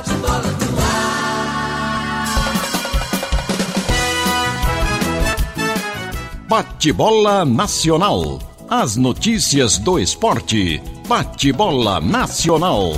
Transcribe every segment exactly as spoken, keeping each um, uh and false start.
bate-bola no ar. Bate-bola Nacional. As notícias do esporte. Bate-bola Nacional.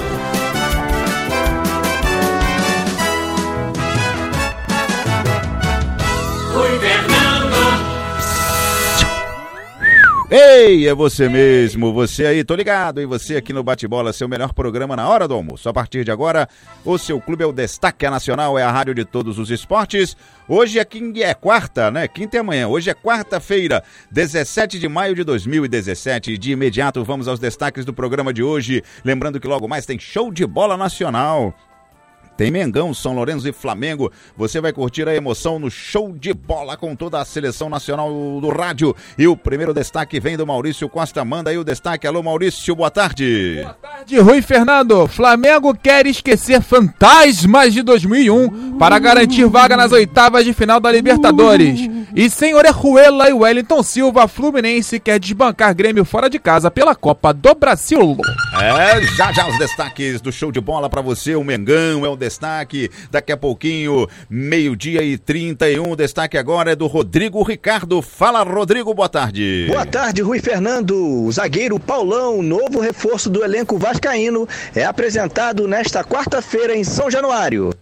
Ei, é você mesmo, você aí, tô ligado, e você aqui no Bate-Bola, seu melhor programa na hora do almoço. A partir de agora, o seu clube é o Destaque Nacional, é a rádio de todos os esportes. Hoje é, quinta, é quarta, né? Quinta é amanhã, hoje é quarta-feira, dezessete de maio de dois mil e dezessete. De imediato, vamos aos destaques do programa de hoje. Lembrando que logo mais tem show de bola nacional. Tem Mengão, São Lourenço e Flamengo. Você vai curtir a emoção no show de bola com toda a seleção nacional do rádio. E o primeiro destaque vem do Maurício Costa. Manda aí o destaque. Alô, Maurício, boa tarde. Boa tarde, Rui Fernando. Flamengo quer esquecer fantasmas de dois mil e um para garantir vaga nas oitavas de final da Libertadores. E sem Orejuela e Wellington Silva, Fluminense quer desbancar Grêmio fora de casa pela Copa do Brasil. É, já já os destaques do show de bola pra você. O Mengão é o destaque. Daqui a pouquinho, meio-dia e trinta e um. O destaque agora é do Rodrigo Ricardo. Fala, Rodrigo, boa tarde. Boa tarde, Rui Fernando. O zagueiro Paulão, novo reforço do elenco vascaíno, é apresentado nesta quarta-feira em São Januário.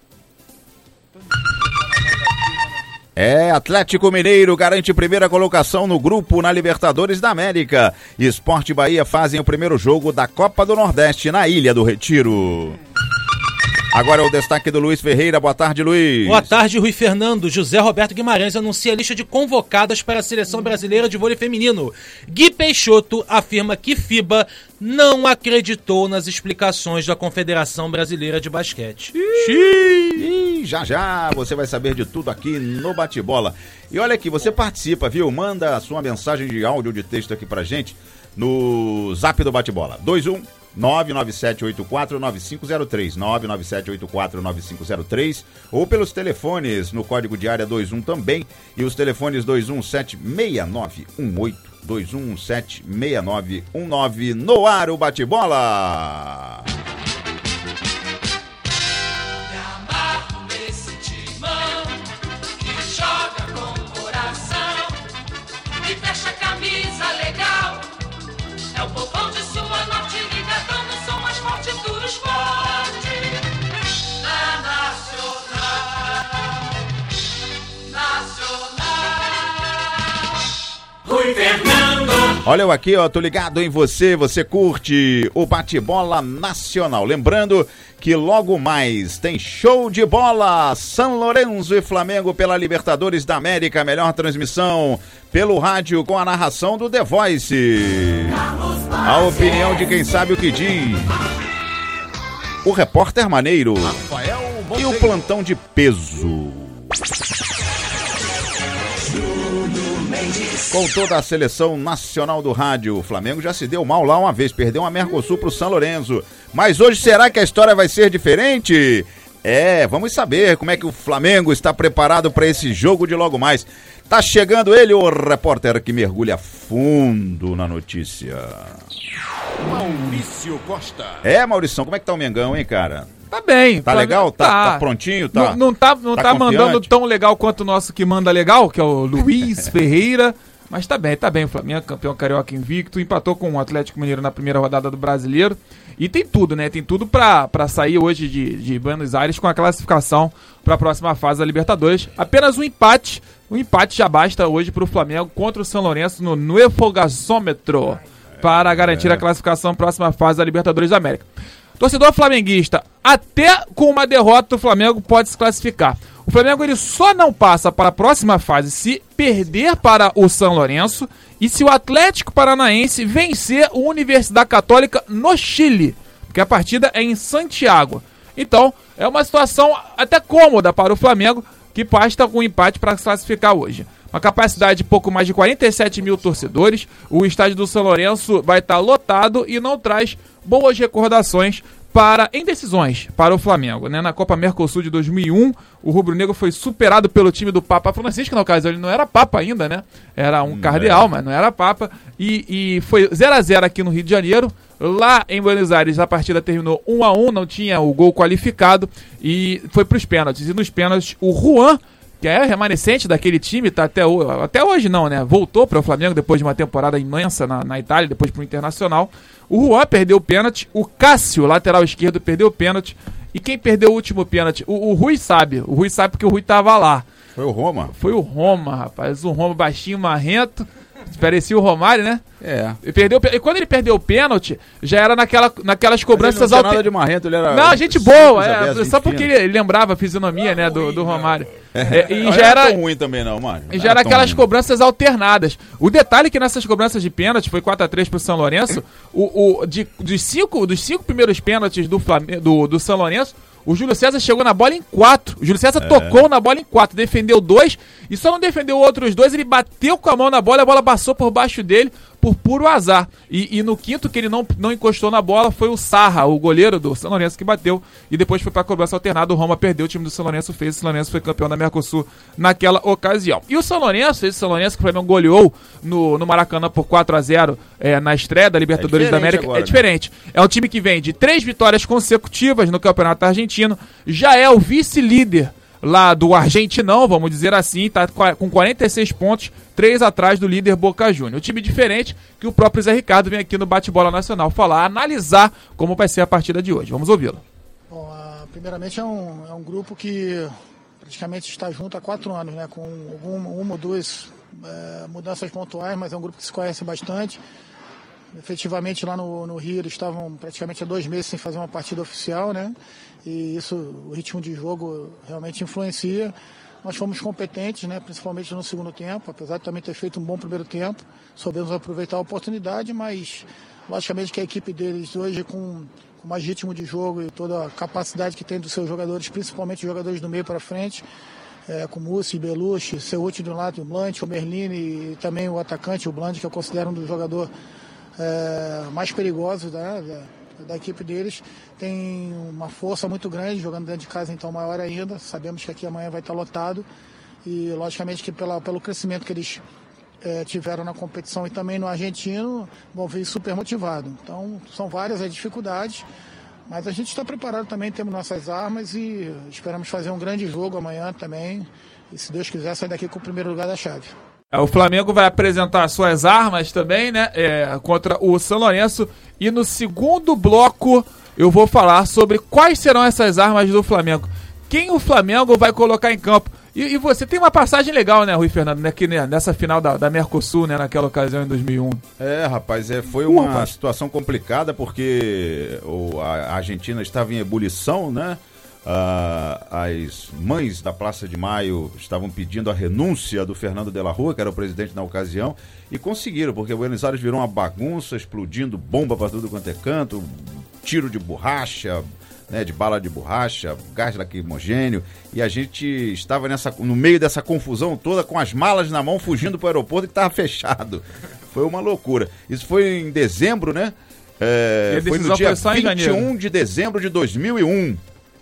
É, Atlético Mineiro garante primeira colocação no grupo na Libertadores da América. Sport e Bahia fazem o primeiro jogo da Copa do Nordeste na Ilha do Retiro. Agora é o destaque do Luiz Ferreira. Boa tarde, Luiz. Boa tarde, Rui Fernando. José Roberto Guimarães anuncia a lista de convocadas para a Seleção Brasileira de Vôlei Feminino. Gui Peixoto afirma que FIBA não acreditou nas explicações da Confederação Brasileira de Basquete. Xiii. Já já você vai saber de tudo aqui no Bate-Bola. E olha aqui, você participa, viu? Manda a sua mensagem de áudio ou de texto aqui pra gente no Zap do Bate-Bola. dois um nove nove sete oito quatro nove cinco zero três, nove nove sete oito quatro nove cinco zero três, ou pelos telefones no código de área dois um também, e os telefones dois um sete seis nove um oito, dois um sete seis nove um nove. No ar o Bate-Bola. Olha eu aqui, ó, tô ligado em você, você curte o Bate-Bola Nacional. Lembrando que logo mais tem show de bola, São Lourenço e Flamengo pela Libertadores da América, melhor transmissão pelo rádio com a narração do The Voice. A opinião de quem sabe o que diz. O repórter maneiro e o plantão de peso. Com toda a seleção nacional do rádio, o Flamengo já se deu mal lá uma vez, perdeu uma Mercosul pro São Lourenço. Mas hoje será que a história vai ser diferente? É, vamos saber como é que o Flamengo está preparado para esse jogo de logo mais. Tá chegando ele, o repórter que mergulha fundo na notícia. Maurício Costa. É, Maurição, como é que tá o Mengão, hein, cara? Tá bem. Tá legal? Tá, tá. Tá prontinho? Tá, não, não tá, não tá tá mandando tão legal quanto o nosso que manda legal, que é o Luiz Ferreira. Mas tá bem, tá bem. O Flamengo, campeão carioca invicto, empatou com o Atlético Mineiro na primeira rodada do Brasileiro. E tem tudo, né? Tem tudo pra, pra sair hoje de, de Buenos Aires com a classificação pra próxima fase da Libertadores. Apenas um empate. Um empate já basta hoje pro Flamengo contra o São Lourenço no Nuevo Gasômetro para garantir a classificação próxima fase da Libertadores da América. Torcedor flamenguista, até com uma derrota o Flamengo pode se classificar. O Flamengo ele só não passa para a próxima fase se perder para o São Lourenço e se o Atlético Paranaense vencer o Universidade Católica no Chile, porque a partida é em Santiago. Então, é uma situação até cômoda para o Flamengo, que basta com um empate para se classificar hoje. Uma capacidade de pouco mais de quarenta e sete mil torcedores, o estádio do São Lourenço vai estar lotado e não traz boas recordações para, em decisões, para o Flamengo, né? Na Copa Mercosul de dois mil e um, o rubro-negro foi superado pelo time do Papa Francisco, na ocasião ele não era Papa ainda, né? Era um cardeal, é. mas não era Papa. E, e foi zero a zero aqui no Rio de Janeiro. Lá em Buenos Aires a partida terminou um a um, não tinha o gol qualificado e foi para os pênaltis. E nos pênaltis o Juan, que é remanescente daquele time, tá até, o, até hoje não, né? Voltou para o Flamengo depois de uma temporada imensa na, na Itália, depois para o Internacional. O Juan perdeu o pênalti, o Cássio, lateral esquerdo, perdeu o pênalti. E quem perdeu o último pênalti? O, o Rui sabe, o Rui sabe porque o Rui tava lá. Foi o Roma? Foi o Roma, rapaz, um Roma baixinho, marrento. Parecia o Romário, né? É. E, perdeu, e quando ele perdeu o pênalti, já era naquela, naquelas cobranças... Não tinha nada de marrento, ele era... Não, gente boa, é, só porque ele, ele lembrava a fisionomia, né, do, do Romário. É, e não já era, era tão ruim também não, Mário. E já era aquelas ruim. cobranças alternadas. O detalhe é que nessas cobranças de pênalti, foi quatro a três pro São Lourenço, o, o, de, dos, cinco, dos cinco primeiros pênaltis do, Flamengo, do, do São Lourenço, o Júlio César chegou na bola em quatro. O Júlio César é. tocou na bola em quatro, defendeu dois e só não defendeu outros dois. Ele bateu com a mão na bola, a bola passou por baixo dele por puro azar. E, e no quinto, que ele não, não encostou na bola, foi o Sarra, o goleiro do São Lourenço, que bateu. E depois foi para a cobrança alternada. O Roma perdeu, o time do São Lourenço fez. O São Lourenço foi campeão da Mercosul naquela ocasião. E o São Lourenço, esse São Lourenço que o Flamengo goleou no, no Maracanã por quatro a zero é, na estreia da Libertadores é da América, agora, é diferente. Né? É um time que vem de três vitórias consecutivas no Campeonato Argentino. Já é o vice-líder lá do Argentinão, vamos dizer assim, tá com quarenta e seis pontos, três atrás do líder Boca Juniors. Um time diferente que o próprio Zé Ricardo vem aqui no Bate-Bola Nacional falar, analisar como vai ser a partida de hoje. Vamos ouvi-lo. Bom, uh, primeiramente é um, é um grupo que praticamente está junto há quatro anos, né, com alguma, uma ou duas uh, mudanças pontuais, mas é um grupo que se conhece bastante. Efetivamente lá no, no Rio eles estavam praticamente há dois meses sem fazer uma partida oficial, né? E isso, o ritmo de jogo realmente influencia. Nós fomos competentes, né? Principalmente no segundo tempo, apesar de também ter feito um bom primeiro tempo, soubemos aproveitar a oportunidade, mas logicamente que a equipe deles hoje com, com mais ritmo de jogo e toda a capacidade que tem dos seus jogadores, principalmente os jogadores do meio para frente, é, com Mussi, Belushi, Ceuti de um lado, o Blanche, o Merlini e também o atacante, o Blanche, que eu considero um dos jogadores É, mais perigosos, né, da, da equipe deles, tem uma força muito grande, jogando dentro de casa, então maior ainda. Sabemos que aqui amanhã vai estar lotado e logicamente que pela, pelo crescimento que eles é, tiveram na competição e também no argentino, vão vir super motivados. Então são várias as dificuldades, mas a gente está preparado também, temos nossas armas e esperamos fazer um grande jogo amanhã também e, se Deus quiser, sair daqui com o primeiro lugar da chave. O Flamengo vai apresentar suas armas também, né, é, contra o São Lourenço. E no segundo bloco eu vou falar sobre quais serão essas armas do Flamengo. Quem o Flamengo vai colocar em campo. E, e você tem uma passagem legal, né, Rui Fernando, né, que, né, nessa final da, da Mercosul, né, naquela ocasião em dois mil e um. É, rapaz, é, foi uma uh, situação complicada porque o, a Argentina estava em ebulição, né? Uh, as mães da Praça de Maio estavam pedindo a renúncia do Fernando de la Rúa, que era o presidente na ocasião, e conseguiram, porque Buenos Aires virou uma bagunça, explodindo bomba para tudo quanto é canto, tiro de borracha, né, de bala de borracha, gás lacrimogênio, e a gente estava nessa, no meio dessa confusão toda, com as malas na mão, fugindo para o aeroporto que estava fechado. Foi uma loucura. Isso foi em dezembro, né? É, foi no dia vinte e um de dezembro de dois mil e um.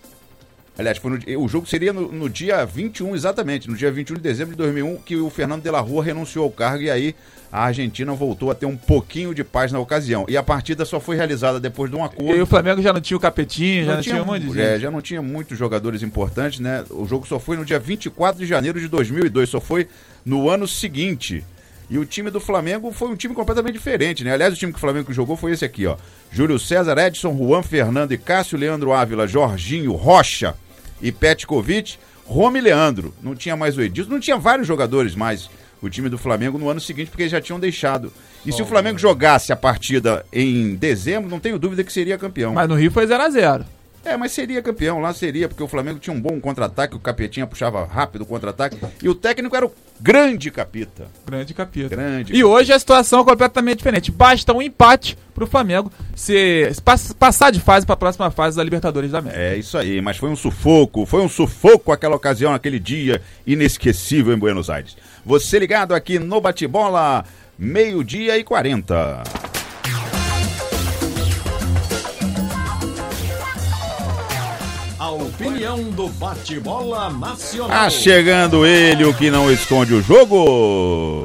Aliás, foi no, o jogo seria no, no dia vinte e um, exatamente, no dia vinte e um de dezembro de dois mil e um, que o Fernando de la Rúa renunciou ao cargo e aí a Argentina voltou a ter um pouquinho de paz na ocasião. E a partida só foi realizada depois de um acordo. E o Flamengo já não tinha o Capetinho, já não, não tinha, tinha um monte de gente. É, já não tinha muitos jogadores importantes, né? O jogo só foi no dia vinte e quatro de janeiro de dois mil e dois, só foi no ano seguinte. E o time do Flamengo foi um time completamente diferente, né? Aliás, o time que o Flamengo jogou foi esse aqui, ó. Júlio César, Edson, Juan Fernando e Cássio, Leandro Ávila, Jorginho, Rocha e Petkovic, Roma e Leandro. Não tinha mais o Edilson, não tinha vários jogadores mais o time do Flamengo no ano seguinte, porque eles já tinham deixado. E oh, se o Flamengo jogasse a partida em dezembro, não tenho dúvida que seria campeão. Mas no Rio foi zero a zero. É, mas seria campeão, lá seria, porque o Flamengo tinha um bom contra-ataque, o Capetinha puxava rápido o contra-ataque, e o técnico era o grande Capita. Grande Capita. Grande. E hoje a situação é completamente diferente. Basta um empate pro Flamengo se, passar de fase para a próxima fase da Libertadores da América. É isso aí, mas foi um sufoco, foi um sufoco aquela ocasião, aquele dia inesquecível em Buenos Aires. Você ligado aqui no Bate-Bola, meio-dia e quarenta. opinião do bate-bola nacional. Tá chegando ele, o que não esconde o jogo.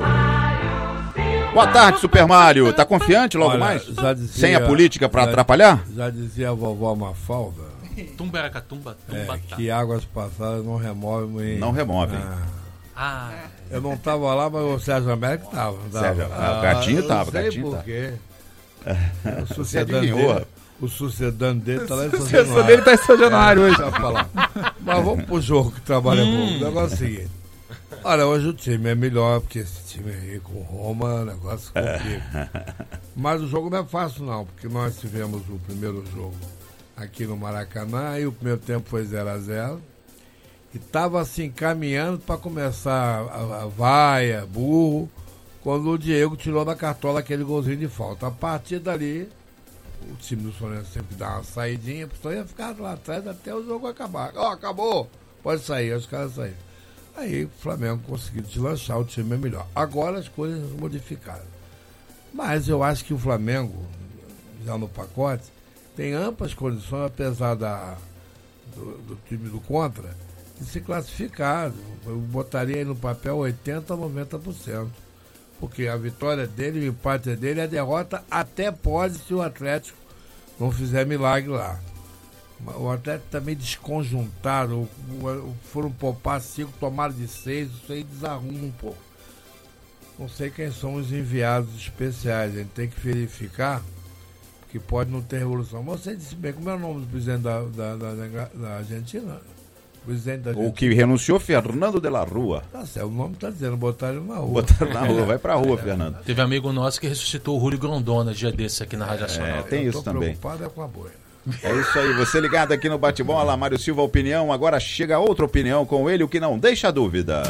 Boa tarde, Super Mario. Tá confiante logo Olha, mais? já dizia- Sem a política pra já- atrapalhar? Já dizia a vovó Mafalda, Tumbaracatumba, é, tumba, que águas passadas não removem. Não removem. Ah, Ah, eu não tava lá, mas o Sérgio Américo tava. não tava? Sérgio, ah, o Gatinho eu tava, não sei Gatinho por tava. quê. O Você sucedano adivinhou? dele, o sucedano dele tá lá em São O sucessor Januário. dele tá em São Januário hoje. Deixa eu falar. Mas vamos pro jogo que trabalha Hum. bom. O negócio é o seguinte. Olha, hoje o time é melhor, porque esse time aí com Roma, o negócio complica. Mas o jogo não é fácil não, porque nós tivemos o primeiro jogo aqui no Maracanã e o primeiro tempo foi zero a zero. E tava assim, caminhando para começar a, a vaia, burro, quando o Diego tirou da cartola aquele golzinho de falta. A partir dali, o time do Fluminense sempre dá uma saidinha, só ia ficar lá atrás até o jogo acabar. Ó, acabou, pode sair, os caras saíram. Aí o Flamengo conseguiu deslanchar, o time é melhor. Agora as coisas modificaram. Mas eu acho que o Flamengo, já no pacote, tem amplas condições, apesar da, do, do time do contra, de se classificar. Eu botaria aí no papel oitenta a noventa por cento. Porque a vitória dele, o empate é dele, a derrota até pode se o Atlético não fizer milagre lá. O Atlético também desconjuntado, o- o- foram poupar cinco, tomaram de seis, isso aí desarruma um pouco. Não sei quem são os enviados especiais, a gente tem que verificar, porque pode não ter revolução. Mas você disse bem, como é o nome do presidente da, da, da, da- da Argentina? O presidente da Argentina. O que renunciou, Fernando de la Rua. Tá certo, o nome tá dizendo, botaram ele na rua. Botaram na rua, vai pra rua, Fernando. teve amigo nosso que ressuscitou o Julio Grondona dia desse aqui na Rádio Nacional. É, tem Eu isso tô também. preocupado é com a boia. É isso aí, você ligado aqui no Bate-Bola, Mário Silva, opinião. Agora chega outra opinião com ele, o que não deixa dúvida.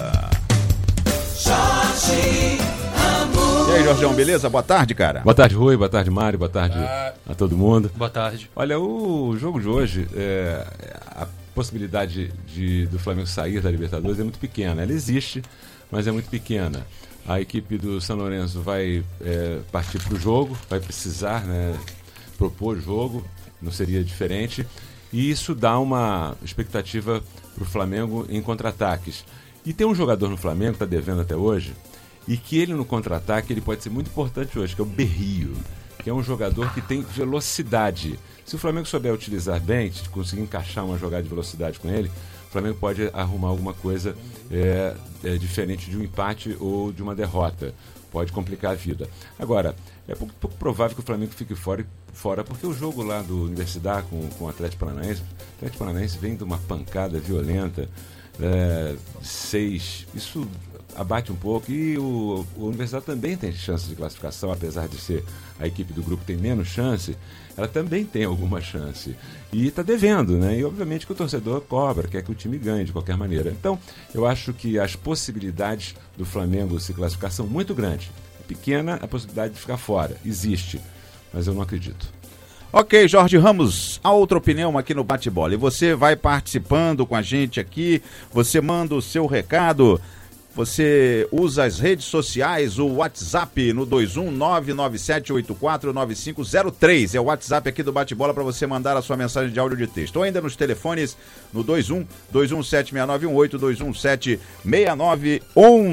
E aí, Jorgeão, beleza? Boa tarde, cara. Boa tarde, Rui. Boa tarde, Mário. Boa tarde a todo mundo. Boa tarde. Olha, o jogo de hoje, é, a possibilidade de, do Flamengo sair da Libertadores é muito pequena. Ela existe, mas é muito pequena. A equipe do São Lourenço vai é, partir para o jogo, vai precisar, né, propor jogo, não seria diferente. E isso dá uma expectativa para o Flamengo em contra-ataques. E tem um jogador no Flamengo que está devendo até hoje, e que ele no contra-ataque ele pode ser muito importante hoje, que é o Berrio, que é um jogador que tem velocidade. Se o Flamengo souber utilizar bem, se conseguir encaixar uma jogada de velocidade com ele, o Flamengo pode arrumar alguma coisa é, é, diferente de um empate ou de uma derrota. Pode complicar a vida. Agora, é pouco, pouco provável que o Flamengo fique fora, fora porque o jogo lá do Universidade com, com o Atlético Paranaense, o Atlético Paranaense vem de uma pancada violenta, é, seis, isso abate um pouco, e o, o Universidade também tem chance de classificação, apesar de ser a equipe do grupo que tem menos chance, ela também tem alguma chance. E está devendo, né? E obviamente que o torcedor cobra, quer que o time ganhe de qualquer maneira. Então, eu acho que as possibilidades do Flamengo se classificar são muito grandes. É pequena a possibilidade de ficar fora, existe, mas eu não acredito. Ok, Jorge Ramos, a outra opinião aqui no Bate-Bola. E você vai participando com a gente aqui, você manda o seu recado. Você usa as redes sociais, o WhatsApp no dois um nove nove sete oito quatro nove cinco zero três. É o WhatsApp aqui do Bate-Bola para você mandar a sua mensagem de áudio de texto. Ou ainda nos telefones no dois um dois um sete seis nove um oito, dois um sete seis nove um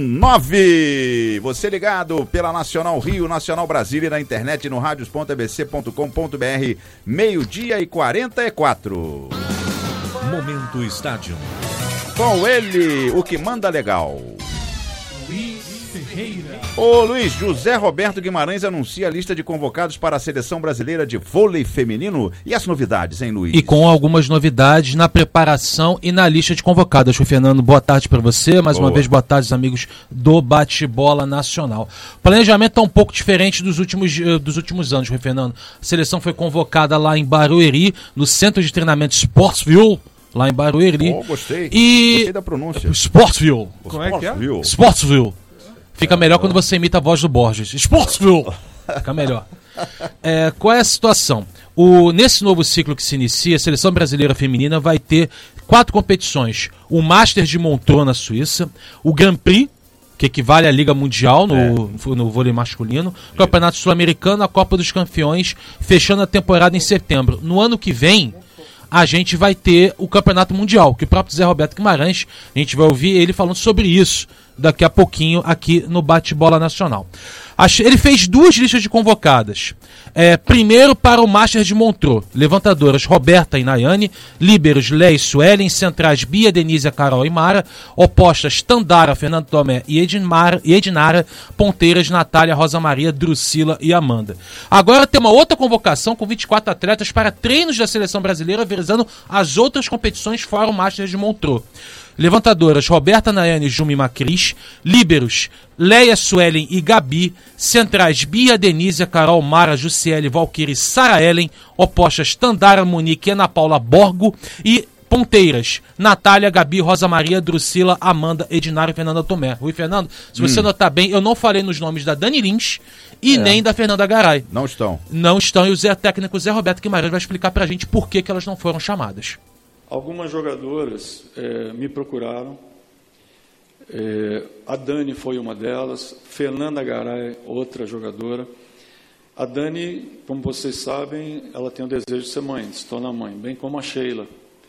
nove. Você ligado pela Nacional Rio, Nacional Brasília e na internet no radios ponto a b c ponto com ponto b r, meio-dia e quarenta e quatro. Momento Estádio. Com ele, o que manda legal. Luiz Ferreira. Ô Luiz, José Roberto Guimarães anuncia a lista de convocados para a Seleção Brasileira de Vôlei Feminino. E as novidades, hein, Luiz? E com algumas novidades na preparação e na lista de convocados. Rui Fernando, boa tarde para você. Mais Boa. uma vez, boa tarde, amigos do Bate-Bola Nacional. O planejamento está um pouco diferente dos últimos, eh, dos últimos anos, Rui Fernando. A seleção foi convocada lá em Barueri, no Centro de Treinamento Sportsville, lá em Barueri. Oh, gostei. E... Gostei da pronúncia. Sportsville. Como é que é? Viu? Sportsville. Fica melhor quando você imita a voz do Borges. Sportsville. Fica melhor. É, qual é a situação? O, nesse novo ciclo que se inicia, a Seleção Brasileira Feminina vai ter quatro competições. O Master de Montreux, na Suíça. O Grand Prix, que equivale à Liga Mundial no, é. no vôlei masculino. O Campeonato Sul-Americano, a Copa dos Campeões, fechando a temporada em setembro. No ano que vem, a gente vai ter o Campeonato Mundial, que o próprio Zé Roberto Guimarães, a gente vai ouvir ele falando sobre isso daqui a pouquinho aqui no Bate-Bola Nacional. Ele fez duas listas de convocadas. É, primeiro para o Master de Montreux, levantadoras Roberta e Nayane, líberos Léa e Suelen, centrais Bia, Denise, Carol e Mara, opostas Tandara, Fernando Tomé e Edmar, e Edinara, ponteiras Natália, Rosa Maria, Drusila e Amanda. Agora tem uma outra convocação com vinte e quatro atletas para treinos da seleção brasileira visando as outras competições fora o Master de Montreux. Levantadoras Roberta, Nayane, Juma e Macris, líberos Leia, Suelen e Gabi, centrais Bia, Denise, Carol, Mara, Jussiele, Valquíria e Sara Ellen, opostas Tandara, Monique e Ana Paula Borgo e ponteiras Natália, Gabi, Rosa Maria, Drusila, Amanda, Edinara e Fernanda Tomé. Rui Fernando, se você hum. notar bem, eu não falei nos nomes da Dani Lins e é. nem da Fernanda Garay. Não estão. Não estão, e o Zé técnico Zé Roberto Guimarães vai explicar pra gente por que, que elas não foram chamadas. Algumas jogadoras é, me procuraram, é, a Dani foi uma delas, Fernanda Garay, outra jogadora. A Dani, como vocês sabem, ela tem o desejo de ser mãe, de se tornar mãe, bem como a Sheila.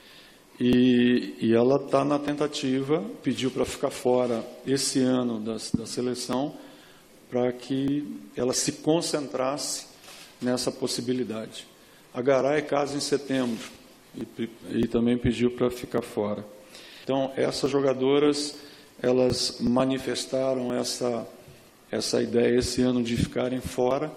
E, e ela está na tentativa, pediu para ficar fora esse ano da, da seleção, para que ela se concentrasse nessa possibilidade. A Garay casa em setembro. E, e também pediu para ficar fora. Então, essas jogadoras, elas manifestaram essa, essa ideia esse ano de ficarem fora,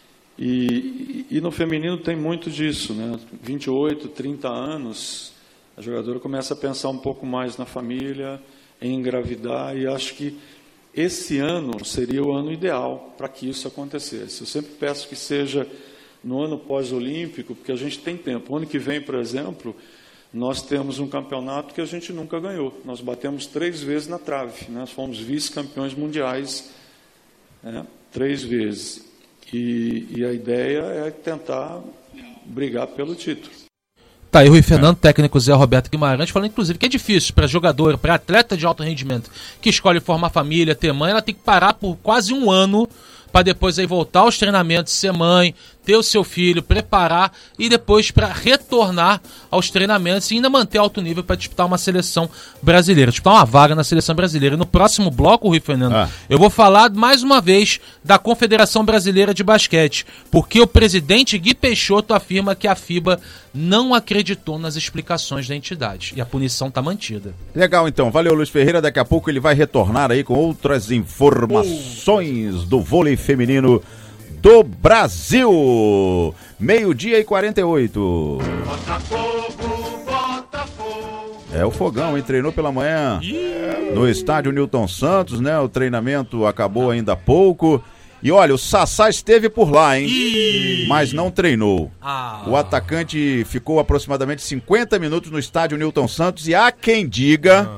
e, e, e no feminino tem muito disso, né? vinte e oito, trinta anos, a jogadora começa a pensar um pouco mais na família, em engravidar, e acho que esse ano seria o ano ideal para que isso acontecesse. Eu sempre peço que seja no ano pós-olímpico, porque a gente tem tempo. O ano que vem, por exemplo, nós temos um campeonato que a gente nunca ganhou. Nós batemos três vezes na trave. Né? Nós fomos vice-campeões mundiais, né? três vezes. E, e a ideia é tentar brigar pelo título. Tá aí o Rui Fernando, técnico Zé Roberto Guimarães, falando inclusive que é difícil para jogador, para atleta de alto rendimento que escolhe formar família, ter mãe, ela tem que parar por quase um ano para depois aí voltar aos treinamentos, ser mãe, ter o seu filho, preparar e depois para retornar aos treinamentos e ainda manter alto nível para disputar uma seleção brasileira, disputar uma vaga na seleção brasileira. E no próximo bloco, Rui Fernando, ah. eu vou falar mais uma vez da Confederação Brasileira de Basquete, porque o presidente Gui Peixoto afirma que a FIBA não acreditou nas explicações da entidade e a punição está mantida. Legal, então. Valeu, Luiz Ferreira. Daqui a pouco ele vai retornar aí com outras informações do vôlei feminino do Brasil. Meio-dia e quarenta e oito. Botafogo, Botafogo. É o Fogão, hein? Treinou pela manhã no estádio Newton Santos, né? O treinamento acabou ainda há pouco. E olha, o Sassá esteve por lá, hein? Mas não treinou. Ah. O atacante ficou aproximadamente cinquenta minutos no estádio Newton Santos e há quem diga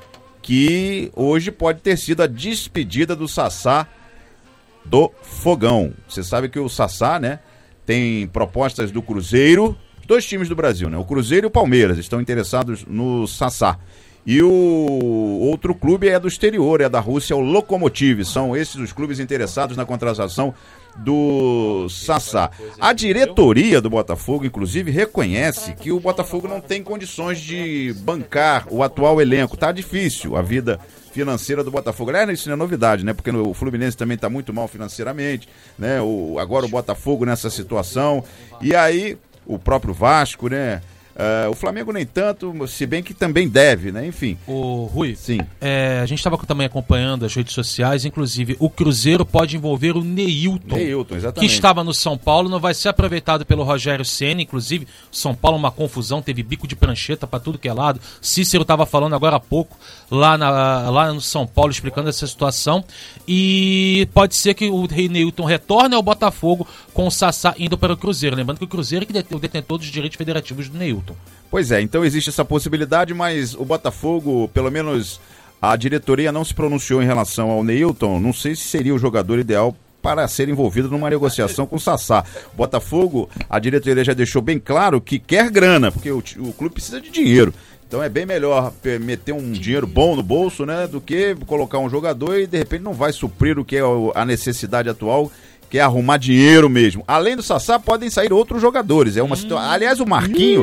que hoje pode ter sido a despedida do Sassá do Fogão. Você sabe que o Sassá, né, tem propostas do Cruzeiro, dois times do Brasil, né? O Cruzeiro e o Palmeiras estão interessados no Sassá. E o outro clube é do exterior, é da Rússia, o Lokomotiv. São esses os clubes interessados na contratação do Sassá. A diretoria do Botafogo, inclusive, reconhece que o Botafogo não tem condições de bancar o atual elenco. Tá difícil a vida financeira do Botafogo. Aliás, isso não é novidade, né? Porque o Fluminense também está muito mal financeiramente, né? O, agora o Botafogo nessa situação. E aí, o próprio Vasco, né? Uh, o Flamengo nem tanto, se bem que também deve, né? Enfim. O Rui, sim. É, a gente estava também acompanhando as redes sociais, inclusive o Cruzeiro pode envolver o Neilton, Neilton, exatamente, que estava no São Paulo, não vai ser aproveitado pelo Rogério Ceni, inclusive São Paulo uma confusão, teve bico de prancheta para tudo que é lado. Cícero estava falando agora há pouco lá, na, lá no São Paulo explicando essa situação e pode ser que o Neilton retorne ao Botafogo com o Sassá indo para o Cruzeiro, lembrando que o Cruzeiro é que o detentor dos direitos federativos do Neilton. Pois é, então existe essa possibilidade, mas o Botafogo, pelo menos a diretoria não se pronunciou em relação ao Neilton. Não sei se seria o jogador ideal para ser envolvido numa negociação com o Sassá. O Botafogo, a diretoria já deixou bem claro que quer grana, porque o, o clube precisa de dinheiro. Então é bem melhor meter um dinheiro bom no bolso, né, do que colocar um jogador e de repente não vai suprir o que é a necessidade atual, que é arrumar dinheiro mesmo. Além do Sassá, podem sair outros jogadores. É uma hum. situa... Aliás, o Marquinho,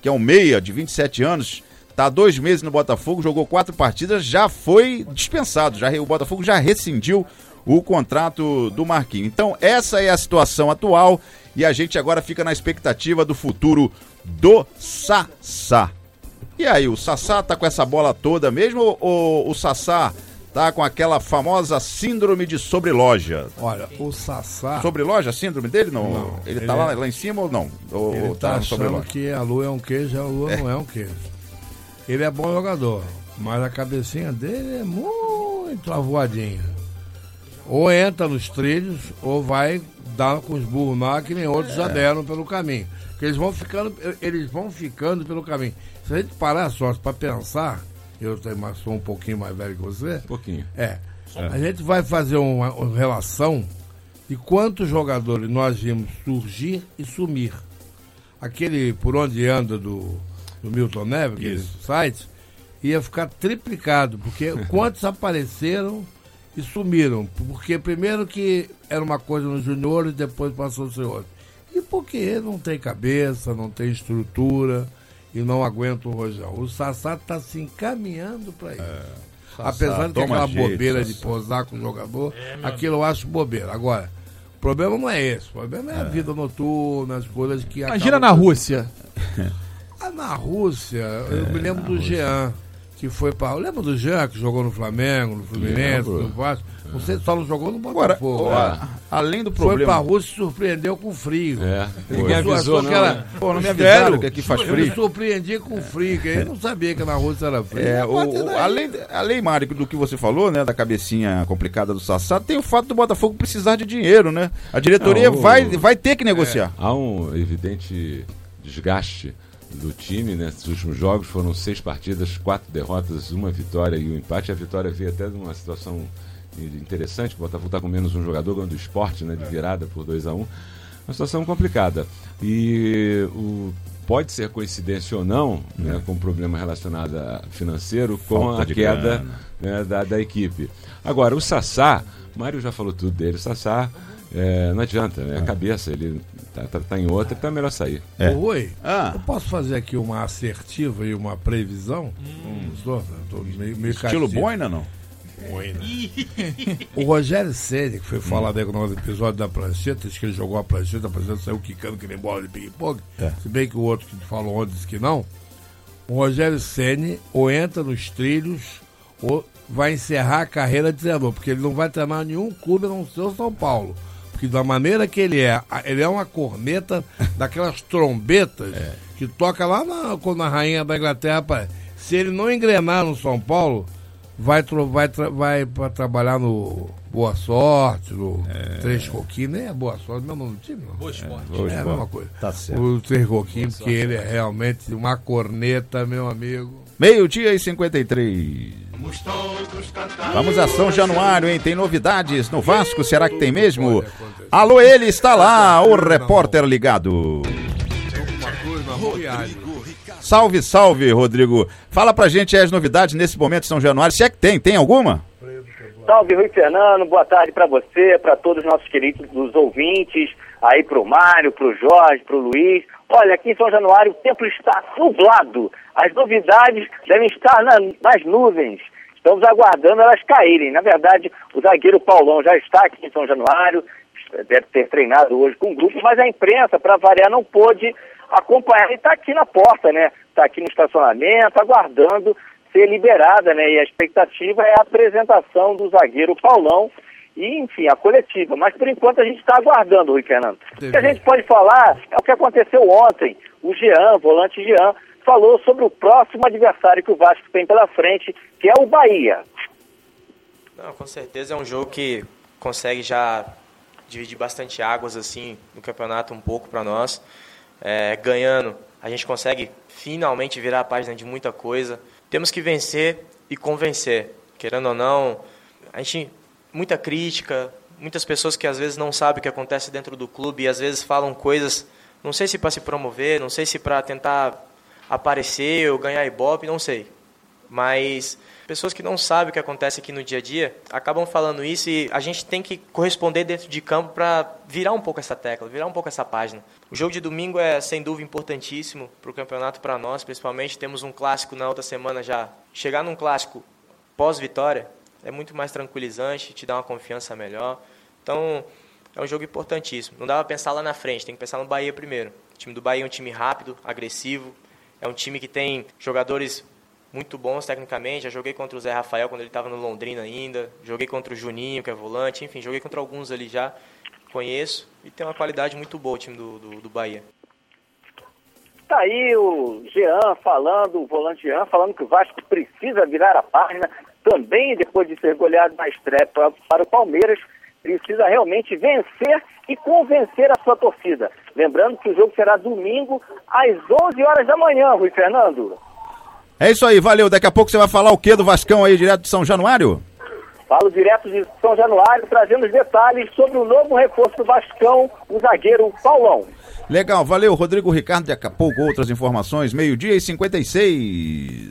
que é um meia de vinte e sete anos, tá há dois meses no Botafogo, jogou quatro partidas, já foi dispensado, já, o Botafogo já rescindiu o contrato do Marquinhos. Então essa é a situação atual e a gente agora fica na expectativa do futuro do Sassá. E aí, o Sassá tá com essa bola toda mesmo ou o Sassá tá com aquela famosa síndrome de sobreloja? Olha, o Sassá... Sobreloja, a síndrome dele? Não. não ele, ele tá lá, é... lá em cima ou não? Ou, ele ou tá, tá achando que a lua é um queijo, a lua é. não é um queijo. Ele é bom jogador, mas a cabecinha dele é muito avoadinha. Ou entra nos trilhos, ou vai dar com os burros lá, que nem outros é. já deram pelo caminho. Porque eles vão ficando, eles vão ficando pelo caminho. Se a gente parar só para pensar, eu sou um pouquinho mais velho que você. Um pouquinho. É. é. A gente vai fazer uma, uma relação de quantos jogadores nós vimos surgir e sumir. Aquele por onde anda do, do Milton Neves, aquele site, ia ficar triplicado, porque quantos apareceram e sumiram. Porque primeiro que era uma coisa no junior e depois passou a ser outra. E porque não tem cabeça, não tem estrutura e não aguenta o rojão. O Sassá está se encaminhando para isso. É, Apesar de ter aquela jeito, bobeira Sassá. de posar com o jogador, é, aquilo eu acho bobeira. Agora, o problema não é esse. O problema é, é. a vida noturna, as coisas que... Imagina na Rússia. Ah, na Rússia, eu é, me lembro do Rússia. Jean, que foi para... Lembra do Jean, que jogou no Flamengo, no Fluminense, no Vasco? Você só não jogou no Botafogo. Agora, né? Além do problema... Foi pra Rússia e surpreendeu com frio. É. Ninguém avisou, não. Era... Né? Pô, não me avisaram que aqui faz frio. Eu me surpreendi com frio, que ele não sabia que na Rússia era frio. É, o, o, além, além, Mário, do que você falou, né, da cabecinha complicada do Sassá, tem o fato do Botafogo precisar de dinheiro, né? A diretoria não, o, vai, vai ter que negociar. É, há um evidente desgaste do time, né? Nos últimos jogos foram seis partidas, quatro derrotas, uma vitória e um empate. A vitória veio até de uma situação interessante, o Botafogo está com menos um jogador, ganhando o Sport, né, de virada por dois a um. Uma situação complicada. E o, pode ser coincidência ou não, é. né, com um problema relacionado a financeiro, com Falta a queda, né, da, da equipe. Agora, o Sassá, o Mário já falou tudo dele, o Sassá, é, não adianta, né, a cabeça, ele tá, tá, tá em outra, então é melhor sair. É. Ô, Rui, ah. eu posso fazer aqui uma assertiva e uma previsão? Hum. Tô, tô meio, meio Estilo Boina, não? Boina. O Rogério Ceni, que foi falado aí no episódio da prancheta, diz que ele jogou a prancheta, a prancheta saiu quicando que nem bola de ping-pong, é. se bem que o outro que falou ontem disse que não. O Rogério Ceni ou entra nos trilhos ou vai encerrar a carreira de treinador, porque ele não vai treinar nenhum clube a não ser o São Paulo. Porque da maneira que ele é, ele é uma corneta daquelas trombetas é. que toca lá na, quando a rainha da Inglaterra aparece. Se ele não engrenar no São Paulo, vai, vai, vai para trabalhar no Boa Sorte, no é. Três Coquinhos, nem é Boa Sorte, mesmo no time, não. Boa Esporte. É, é a mesma coisa. Tá certo. O Três Coquinhos, porque ele é realmente uma corneta, meu amigo. Meio-dia e cinquenta e três. Vamos a São Januário, hein? Tem novidades no Vasco, será que tem mesmo? Alô, ele está lá, o repórter ligado. Salve, salve, Rodrigo. Fala pra gente as novidades nesse momento de São Januário, se é que tem, tem alguma? Salve, Rui Fernando, boa tarde pra você, pra todos os nossos queridos dos ouvintes, aí pro Mário, pro Jorge, pro Luiz. Olha, aqui em São Januário o tempo está nublado, as novidades devem estar na, nas nuvens. Estamos aguardando elas caírem. Na verdade, o zagueiro Paulão já está aqui em São Januário, deve ter treinado hoje com o grupo, mas a imprensa, para variar, não pôde acompanhar. Ele está aqui na porta, né? Está aqui no estacionamento, aguardando ser liberada, né? E a expectativa é a apresentação do zagueiro Paulão e, enfim, a coletiva. Mas, por enquanto, a gente está aguardando, Rui Fernando. O que a gente pode falar é o que aconteceu ontem. O Jean, volante Jean, falou sobre o próximo adversário que o Vasco tem pela frente, que é o Bahia. Não, com certeza é um jogo que consegue já dividir bastante águas assim no campeonato um pouco para nós. É, ganhando, a gente consegue finalmente virar a página de muita coisa. Temos que vencer e convencer. Querendo ou não, a gente muita crítica, muitas pessoas que às vezes não sabem o que acontece dentro do clube e às vezes falam coisas, não sei se para se promover, não sei se para tentar aparecer ou ganhar ibope, não sei. Mas pessoas que não sabem o que acontece aqui no dia a dia acabam falando isso e a gente tem que corresponder dentro de campo para virar um pouco essa tecla, virar um pouco essa página. O jogo de domingo é, sem dúvida, importantíssimo para o campeonato, para nós, principalmente. Temos um clássico na outra semana já. Chegar num clássico pós-vitória é muito mais tranquilizante, te dá uma confiança melhor. Então, é um jogo importantíssimo. Não dá para pensar lá na frente, tem que pensar no Bahia primeiro. O time do Bahia é um time rápido, agressivo, é um time que tem jogadores muito bons tecnicamente. Já joguei contra o Zé Rafael quando ele estava no Londrina ainda, joguei contra o Juninho, que é volante, enfim, joguei contra alguns ali já, conheço, e tem uma qualidade muito boa o time do, do, do Bahia. Tá aí o Jean falando, o volante Jean, falando que o Vasco precisa virar a página, também depois de ser goleado na estreia para o Palmeiras, precisa realmente vencer e convencer a sua torcida. Lembrando que o jogo será domingo às onze horas da manhã, Rui Fernando. É isso aí, valeu. Daqui a pouco você vai falar o que do Vascão aí, direto de São Januário? Falo direto de São Januário, trazendo os detalhes sobre o novo reforço do Vascão, o zagueiro Paulão. Legal, valeu, Rodrigo Ricardo. Daqui a pouco outras informações, meio-dia e cinquenta e seis.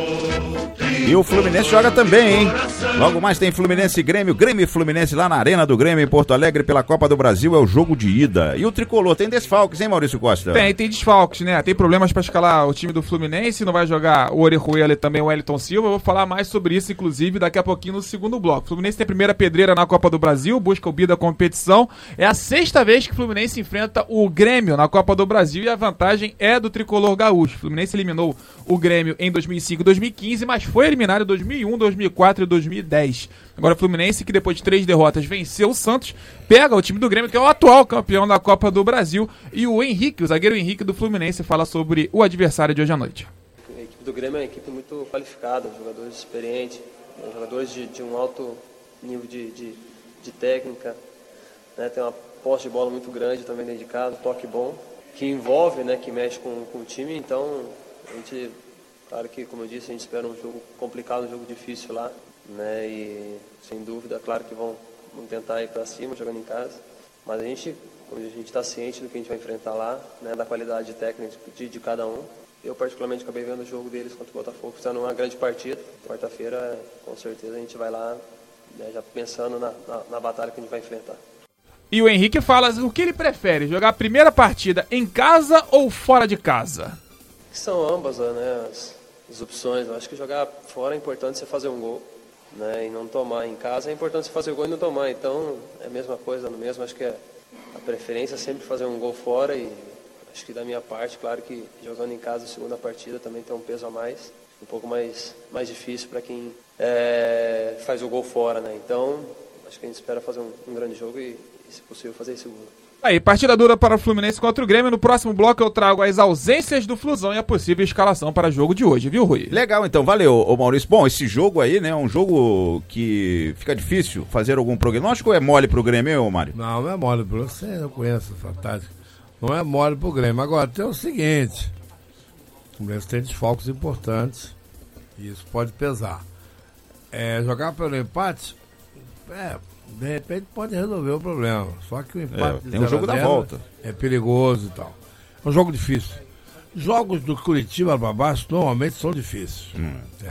E o Fluminense joga também, hein? Logo mais tem Fluminense e Grêmio, Grêmio e Fluminense lá na Arena do Grêmio, em Porto Alegre, pela Copa do Brasil, é o jogo de ida. E o Tricolor tem desfalques, hein, Maurício Costa? Tem, tem desfalques, né? Tem problemas pra escalar o time do Fluminense, não vai jogar o Orejuela e também o Wellington Silva. Eu vou falar mais sobre isso, inclusive, daqui a pouquinho no segundo bloco. O Fluminense tem a primeira pedreira na Copa do Brasil, busca o bi da competição. É a sexta vez que o Fluminense enfrenta o Grêmio na Copa do Brasil e a vantagem é do Tricolor gaúcho. O Fluminense eliminou o Grêmio em dois mil e cinco e dois mil e quinze, mas foi eliminado em dois mil e um, dois mil e quatro e dois mil e dez. Agora o Fluminense, que depois de três derrotas venceu o Santos, pega o time do Grêmio, que é o atual campeão da Copa do Brasil, e o Henrique, o zagueiro Henrique do Fluminense, fala sobre o adversário de hoje à noite. A equipe do Grêmio é uma equipe muito qualificada, jogadores experientes, jogadores de, de um alto nível de, de, de técnica, né? Tem uma posse de bola muito grande também dentro de casa, toque bom, que envolve, né, que mexe com, com o time. Então a gente, claro que, como eu disse, a gente espera um jogo complicado, um jogo difícil lá, né? E sem dúvida, claro que vão, vão tentar ir para cima jogando em casa, mas a gente, a gente está ciente do que a gente vai enfrentar lá, né, da qualidade técnica de, de cada um. Eu particularmente acabei vendo o jogo deles contra o Botafogo, sendo uma grande partida. Quarta-feira, com certeza, a gente vai lá, né, já pensando na, na, na batalha que a gente vai enfrentar. E o Henrique fala o que ele prefere, jogar a primeira partida em casa ou fora de casa? São ambas, né, as, as opções. Eu acho que jogar fora é importante você fazer um gol, né, e não tomar. Em casa é importante você fazer o gol e não tomar. Então é a mesma coisa no mesmo. Acho que é, a preferência é sempre fazer um gol fora, e acho que da minha parte, claro que jogando em casa a segunda partida também tem um peso a mais, um pouco mais, mais difícil para quem é, faz o gol fora, né? Então acho que a gente espera fazer um, um grande jogo e, e, se possível, fazer esse gol. Aí, partida dura para o Fluminense contra o Grêmio. No próximo bloco eu trago as ausências do Flusão e a possível escalação para o jogo de hoje, viu, Rui? Legal, então, valeu, ô Maurício. Bom, esse jogo aí, né, é um jogo que fica difícil fazer algum prognóstico ou é mole pro Grêmio, ô Mário? Não, não é mole pro você, eu conheço, fantástico. Não é mole pro Grêmio. Agora, tem o seguinte, o Fluminense tem desfalques importantes e isso pode pesar. É, jogar pelo empate, é... de repente pode resolver o problema. Só que o empate é, tem um jogo da volta. É perigoso e tal. É um jogo difícil. Jogos do Curitiba para baixo normalmente são difíceis. Hum. É.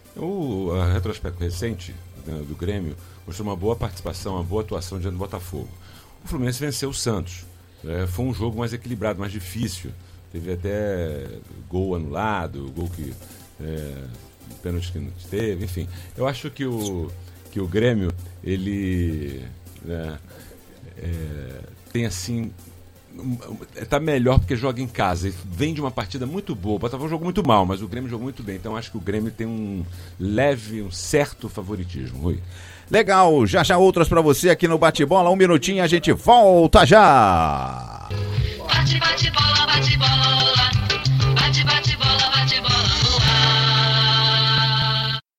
O a retrospecto recente, né, do Grêmio mostrou uma boa participação, uma boa atuação diante do Botafogo. O Fluminense venceu o Santos. É, foi um jogo mais equilibrado, mais difícil. Teve até gol anulado, gol que é, pênalti que não teve, enfim. Eu acho que o que o Grêmio, ele né, é, tem assim, está melhor porque joga em casa, vem de uma partida muito boa. O Botafogo jogou muito mal, mas o Grêmio jogou muito bem, então acho que o Grêmio tem um leve, um certo favoritismo. Rui. Legal, já já outras para você aqui no Bate-Bola, um minutinho, a gente volta já. Bate, bate, bola, bate, bola, bate, bate, bola, bate, bola no ar.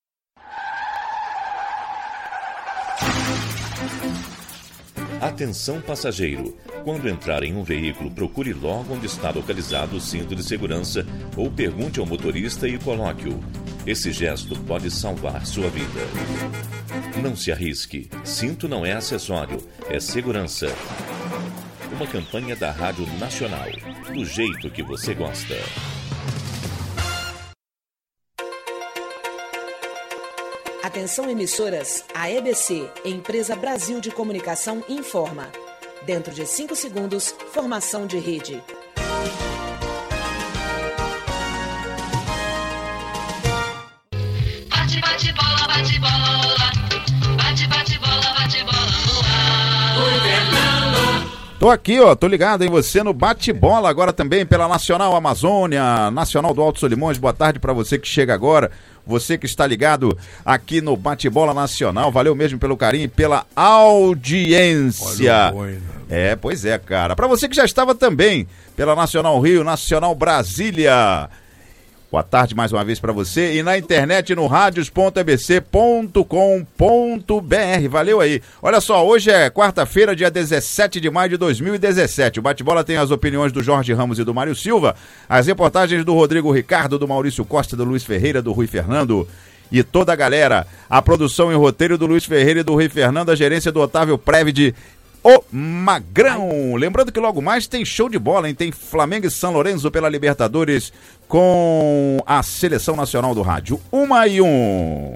Atenção passageiro, quando entrar em um veículo, procure logo onde está localizado o cinto de segurança ou pergunte ao motorista e coloque-o. Esse gesto pode salvar sua vida. Não se arrisque, cinto não é acessório, é segurança. Uma campanha da Rádio Nacional, do jeito que você gosta. Atenção emissoras, a E B C, Empresa Brasil de Comunicação, informa. Dentro de cinco segundos, formação de rede. Bate, bate bola, bate bola. Bate, bate bola, bate bola no ar. Oi, Fernando. Tô aqui, ó, tô ligado em você no bate-bola, agora também pela Nacional Amazônia, Nacional do Alto Solimões. Boa tarde pra você que chega agora, você que está ligado aqui no Bate-Bola Nacional. Valeu mesmo pelo carinho e pela audiência. É, pois é, cara. Pra você que já estava também pela Nacional Rio, Nacional Brasília. Boa tarde mais uma vez para você e na internet no radios ponto e b c ponto com ponto b r. Valeu aí. Olha só, hoje é quarta-feira, dia dezessete de maio de dois mil e dezessete. O Bate-Bola tem as opiniões do Jorge Ramos e do Mário Silva, as reportagens do Rodrigo Ricardo, do Maurício Costa, do Luiz Ferreira, do Rui Fernando e toda a galera. A produção e roteiro do Luiz Ferreira e do Rui Fernando, a gerência do Otávio Prévide, o Magrão. Lembrando que logo mais tem show de bola, hein? Tem Flamengo e São Lourenço pela Libertadores com a Seleção Nacional do Rádio. Uma e um.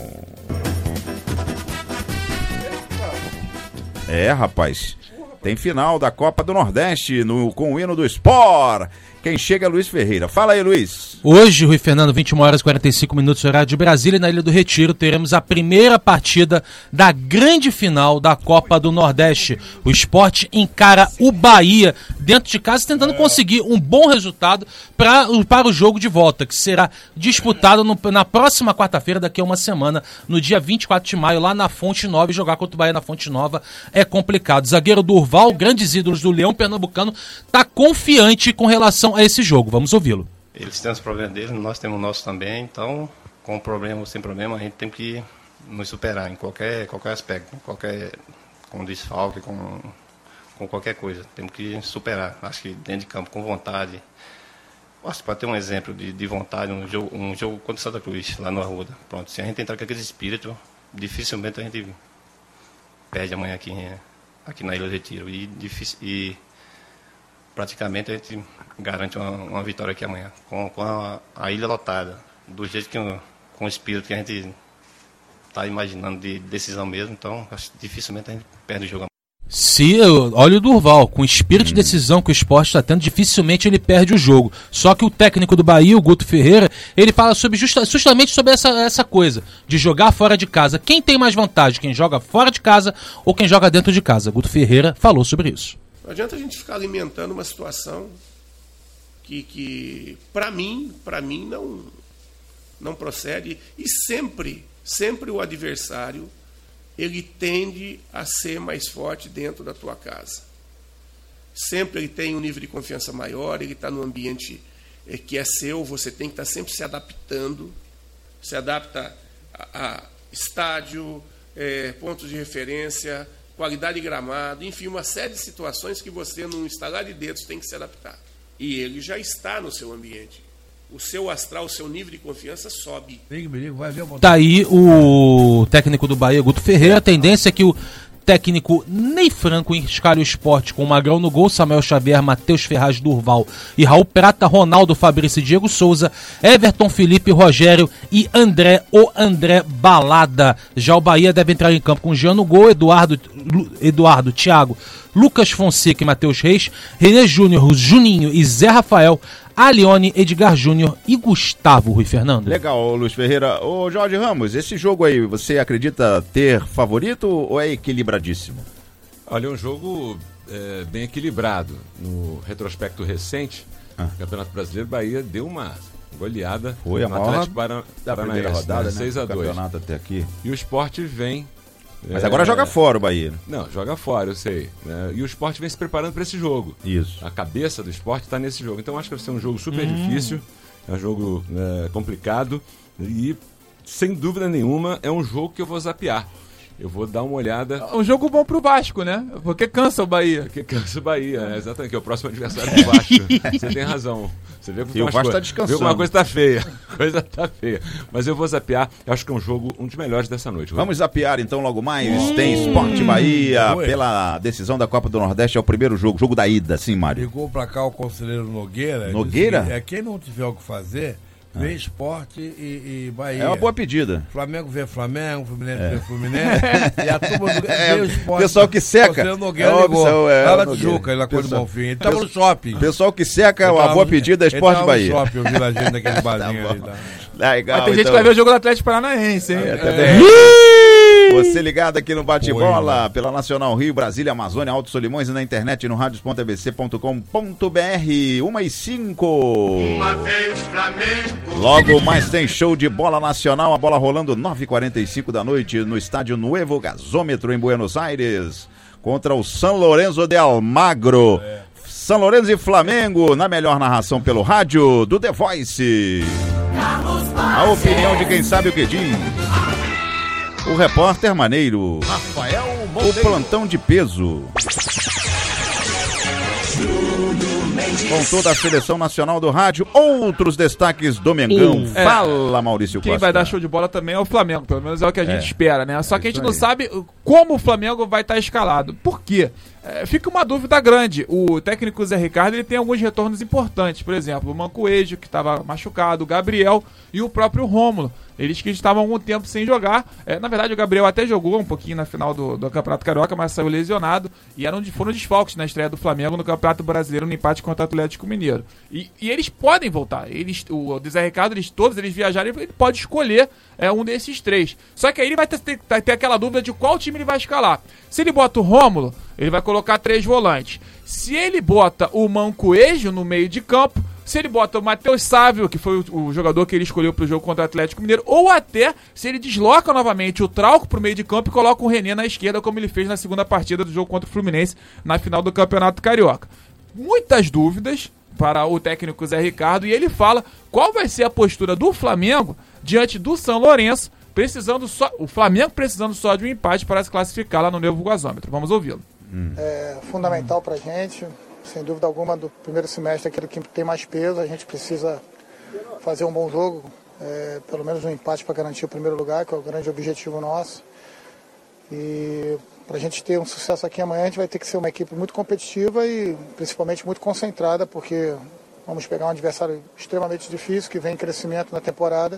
É, rapaz. Tem final da Copa do Nordeste no, com o hino do Sport. Quem chega é Luiz Ferreira. Fala aí, Luiz. Hoje, Rui Fernando, vinte e uma horas e quarenta e cinco minutos, horário de Brasília, na Ilha do Retiro, teremos a primeira partida da grande final da Copa do Nordeste. O Sport encara o Bahia dentro de casa, tentando conseguir um bom resultado pra, para o jogo de volta, que será disputado no, na próxima quarta-feira, daqui a uma semana, no dia vinte e quatro de maio, lá na Fonte Nova. E jogar contra o Bahia na Fonte Nova é complicado. Zagueiro Durval, grandes ídolos do Leão Pernambucano, está confiante com relação a esse jogo. Vamos ouvi-lo. Eles têm os problemas deles, nós temos o nosso também, então, com problema ou sem problema, a gente tem que nos superar em qualquer, qualquer aspecto, qualquer, com desfalque, com, com qualquer coisa. Temos que superar, acho que dentro de campo, com vontade. Acho que para ter um exemplo de, de vontade, um jogo, um jogo contra o Santa Cruz, lá no Arruda. Pronto, se a gente entrar com aquele espírito, dificilmente a gente perde amanhã aqui, aqui na Ilha do Retiro. E, difícil, e praticamente a gente garante uma, uma vitória aqui amanhã, com, com a, a ilha lotada, do jeito que, com o espírito que a gente está imaginando de decisão mesmo, então acho que dificilmente a gente perde o jogo. Se, olha o Durval, com o espírito de decisão que o Sport está tendo, dificilmente ele perde o jogo. Só que o técnico do Bahia, o Guto Ferreira, ele fala sobre justa, justamente sobre essa, essa coisa, de jogar fora de casa. Quem tem mais vantagem, quem joga fora de casa ou quem joga dentro de casa? Guto Ferreira falou sobre isso. Não adianta a gente ficar alimentando uma situação que, que para mim, para mim não, não procede. E sempre, sempre o adversário, ele tende a ser mais forte dentro da tua casa. Sempre ele tem um nível de confiança maior, ele está num ambiente é, que é seu, você tem que estar sempre se adaptando, se adapta a, a estádio, é, pontos de referência, qualidade de gramado, enfim, uma série de situações que você, num estalar de dedos, tem que se adaptar. E ele já está no seu ambiente. O seu astral, o seu nível de confiança sobe. Tá aí o técnico do Bahia, Guto Ferreira. A tendência é que o técnico Ney Franco escalhe o Sport com o Magrão no gol, Samuel Xavier, Matheus Ferraz, Durval e Raul Prata, Ronaldo, Fabrício e Diego Souza, Everton, Felipe, Rogério e André, o André Balada. Já o Bahia deve entrar em campo com Jean no gol, Eduardo, Eduardo, Thiago, Lucas Fonseca e Matheus Reis, René Júnior, Juninho e Zé Rafael, Alione, Edgar Júnior e Gustavo. Rui Fernando. Legal, Luiz Ferreira. Ô Jorge Ramos, esse jogo aí, você acredita ter favorito ou é equilibradíssimo? Olha, é um jogo é, bem equilibrado. No retrospecto recente, ah. o Campeonato Brasileiro, Bahia deu uma goleada Foi no a maior Atlético Para... da primeira rodada, né? seis a dois. Campeonato até aqui. E o Sport vem... Mas é... agora joga fora o Bahia. Não, joga fora, eu sei. Né? E o Sport vem se preparando para esse jogo. Isso. A cabeça do Sport está nesse jogo. Então acho que vai ser um jogo super hum. difícil. É um jogo é, complicado. E, sem dúvida nenhuma, é um jogo que eu vou zapear. Eu vou dar uma olhada. Um jogo bom pro Vasco, né? Porque cansa o Bahia. Porque cansa o Bahia, é, exatamente, que é o próximo adversário do Vasco. Você tem razão. Você vê que e o Vasco está descansando. Vê como uma coisa tá feia. A coisa tá feia. Mas eu vou zapear. Eu acho que é um jogo, um dos melhores dessa noite. Rui. Vamos zapear então logo mais. Hum, tem Sport Bahia hum, pela decisão da Copa do Nordeste. É o primeiro jogo, jogo da ida, sim, Mário. Ligou pra cá o conselheiro Nogueira. Nogueira? Disse, é, quem não tiver o que fazer, vê Sport e, e Bahia. É uma boa pedida. Flamengo vê Flamengo, Fluminense É. vê Fluminense. E a turma do É, vê o Sport. pessoal que seca. O Nogueira É uma ligou. opção, é, Lá o na Nogueira. Tijuca, ele na Coisa do Pessoal- Bonfim. Ele tava no pessoal- shopping. Pessoal que seca, Ele uma tava boa no- pedida é ele Sport tava Bahia. no shopping, ouvindo a gente naquele barzinho ali. Tá. Legal, Mas tem gente então. que vai ver o jogo do Atlético Paranaense, hein? É, também. Você ligado aqui no Bate-Bola, pela Nacional Rio, Brasília, Amazônia, Alto Solimões e na internet no radios ponto a b c ponto com ponto b r. uma e cinco. Uma vez Flamengo. Logo mais tem show de bola nacional, a bola rolando nove e quarenta e cinco da noite no estádio Nuevo Gasômetro em Buenos Aires, contra o São Lourenço de Almagro. São Lourenço e Flamengo, na melhor narração pelo rádio do The Voice. A opinião de quem sabe o que diz. O repórter maneiro. Rafael O plantão de peso. Com toda a seleção nacional do rádio, outros destaques do Mengão. É. Fala, Maurício Quem Costa. vai dar show de bola também é o Flamengo, pelo menos é o que a gente É. espera, né? Só que a gente isso não aí. sabe como o Flamengo vai estar escalado. Por quê? É, fica uma dúvida grande. O técnico Zé Ricardo ele tem alguns retornos importantes. Por exemplo, o Mancoejo, que estava machucado, o Gabriel e o próprio Rômulo. Eles que estavam há algum tempo sem jogar. É, na verdade, o Gabriel até jogou um pouquinho na final do, do Campeonato Carioca, mas saiu lesionado. E eram, foram desfalques na estreia do Flamengo no Campeonato Brasileiro, no empate contra o Atlético Mineiro. E, e eles podem voltar. Eles, o Zé Ricardo, eles, todos eles viajaram, ele pode escolher é, um desses três. Só que aí ele vai ter, ter, ter aquela dúvida de qual time ele vai escalar. Se ele bota o Rômulo, ele vai colocar três volantes. Se ele bota o Mancoejo no meio de campo, se ele bota o Matheus Sávio, que foi o, o jogador que ele escolheu para o jogo contra o Atlético Mineiro, ou até se ele desloca novamente o Trauco para o meio de campo e coloca o René na esquerda, como ele fez na segunda partida do jogo contra o Fluminense na final do Campeonato Carioca. Muitas dúvidas para o técnico Zé Ricardo, e ele fala qual vai ser a postura do Flamengo diante do São Lourenço, precisando só, o Flamengo precisando só de um empate para se classificar lá no Novo Gasômetro. Vamos ouvi-lo. É fundamental para a gente, sem dúvida alguma, do primeiro semestre, aquele que tem mais peso. A gente precisa fazer um bom jogo, é, pelo menos um empate para garantir o primeiro lugar, que é o grande objetivo nosso. E para a gente ter um sucesso aqui amanhã, a gente vai ter que ser uma equipe muito competitiva e principalmente muito concentrada, porque vamos pegar um adversário extremamente difícil, que vem em crescimento na temporada.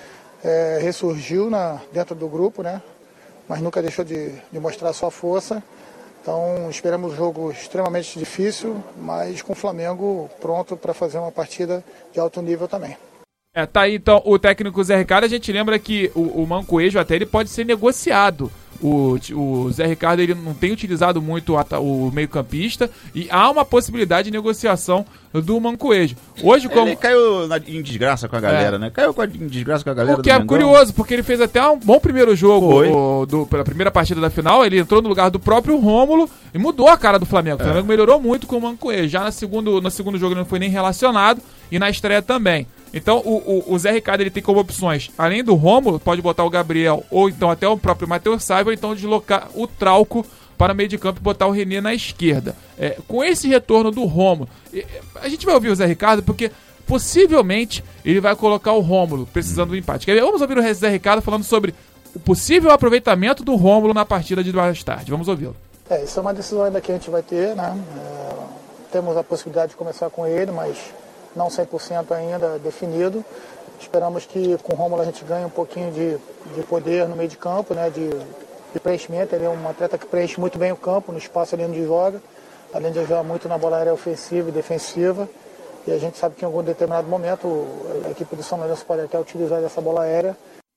É, ressurgiu na, dentro do grupo, né? Mas nunca deixou de, de mostrar sua força. Então esperamos um jogo extremamente difícil, mas com o Flamengo pronto para fazer uma partida de alto nível também. É, tá aí então o técnico Zé Ricardo. A gente lembra que o, o Mancoejo até ele pode ser negociado. O, o Zé Ricardo ele não tem utilizado muito o, o meio-campista e há uma possibilidade de negociação do Mancoejo. Hoje, como Ele caiu na- em desgraça com a galera, É. né? Caiu com a- em desgraça com a galera O que do é Mengão. curioso, porque ele fez até um bom primeiro jogo Foi. o, do, pela primeira partida da final. Ele entrou no lugar do próprio Rômulo e mudou a cara do Flamengo. O Flamengo melhorou muito com o Mancoejo. Já no segundo, no segundo jogo ele não foi nem relacionado e na estreia também. Então o, o, o Zé Ricardo ele tem como opções, além do Rômulo, pode botar o Gabriel ou então até o próprio Matheus Sávio, ou então deslocar o Trauco para meio de campo e botar o René na esquerda. É, com esse retorno do Rômulo, é, a gente vai ouvir o Zé Ricardo porque possivelmente ele vai colocar o Rômulo precisando do empate. Quer ver? Vamos ouvir o Zé Ricardo falando sobre o possível aproveitamento do Rômulo na partida de mais tarde. Vamos ouvi-lo. É, isso é uma decisão ainda que a gente vai ter, né? É, temos a possibilidade de começar com ele, mas não cem por cento ainda definido. Esperamos que com o Rômulo a gente ganhe um pouquinho de, de poder no meio de campo, né? de, de preenchimento. Ele é um atleta que preenche muito bem o campo, no espaço ali onde joga, além de ajudar muito na bola aérea ofensiva e defensiva. E a gente sabe que em algum determinado momento a equipe do São Lourenço pode até utilizar essa bola aérea.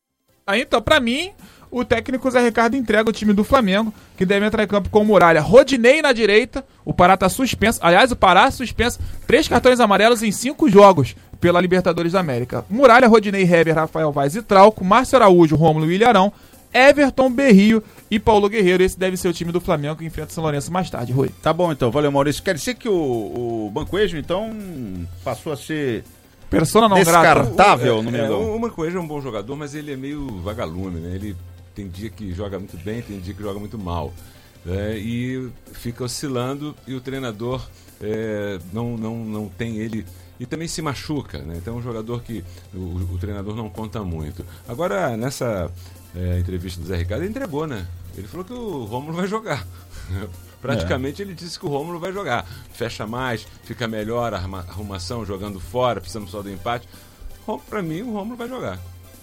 Aí, então, pra mim, o técnico Zé Ricardo entrega o time do Flamengo, que deve entrar em campo com o Muralha. Rodinei na direita, o Pará tá suspenso. Aliás, o Pará suspenso, três cartões amarelos em cinco jogos pela Libertadores da América. Muralha, Rodinei, Heber, Rafael Vaz e Trauco, Márcio Araújo, Rômulo e Ilharão, Everton, Berrio e Paulo Guerreiro. Esse deve ser o time do Flamengo que enfrenta o São Lourenço mais tarde, Rui. Tá bom então, valeu Maurício. Quer dizer que o, o Bancoejo então passou a ser persona não grata. descartável no É, Mengão? o Mancoejo é um bom jogador, mas ele é meio vagalume, né? Ele tem dia que joga muito bem, tem dia que joga muito mal. Né? E fica oscilando e o treinador é, não, não, não tem ele... E também se machuca, né? Então é um jogador que o, o treinador não conta muito. Agora, nessa é, entrevista do Zé Ricardo, ele entregou, né? Ele falou que o Rômulo vai jogar. Praticamente é. Ele disse que o Rômulo vai jogar. Fecha mais, fica melhor a arma- arrumação jogando fora, precisamos só do empate. Pra mim, o Rômulo vai jogar.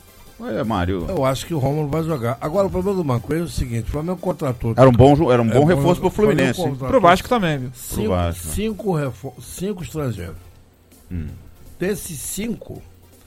É, Mário. Eu acho que o Rômulo vai jogar. Agora, o problema do Mancoeira é o seguinte: o Flamengo contratou. Era um bom, era um bom é, reforço pro Fluminense. Pro Vasco também, viu? Cinco, Pro Vasco. cinco, refor- cinco estrangeiros. Hum. Desses cinco,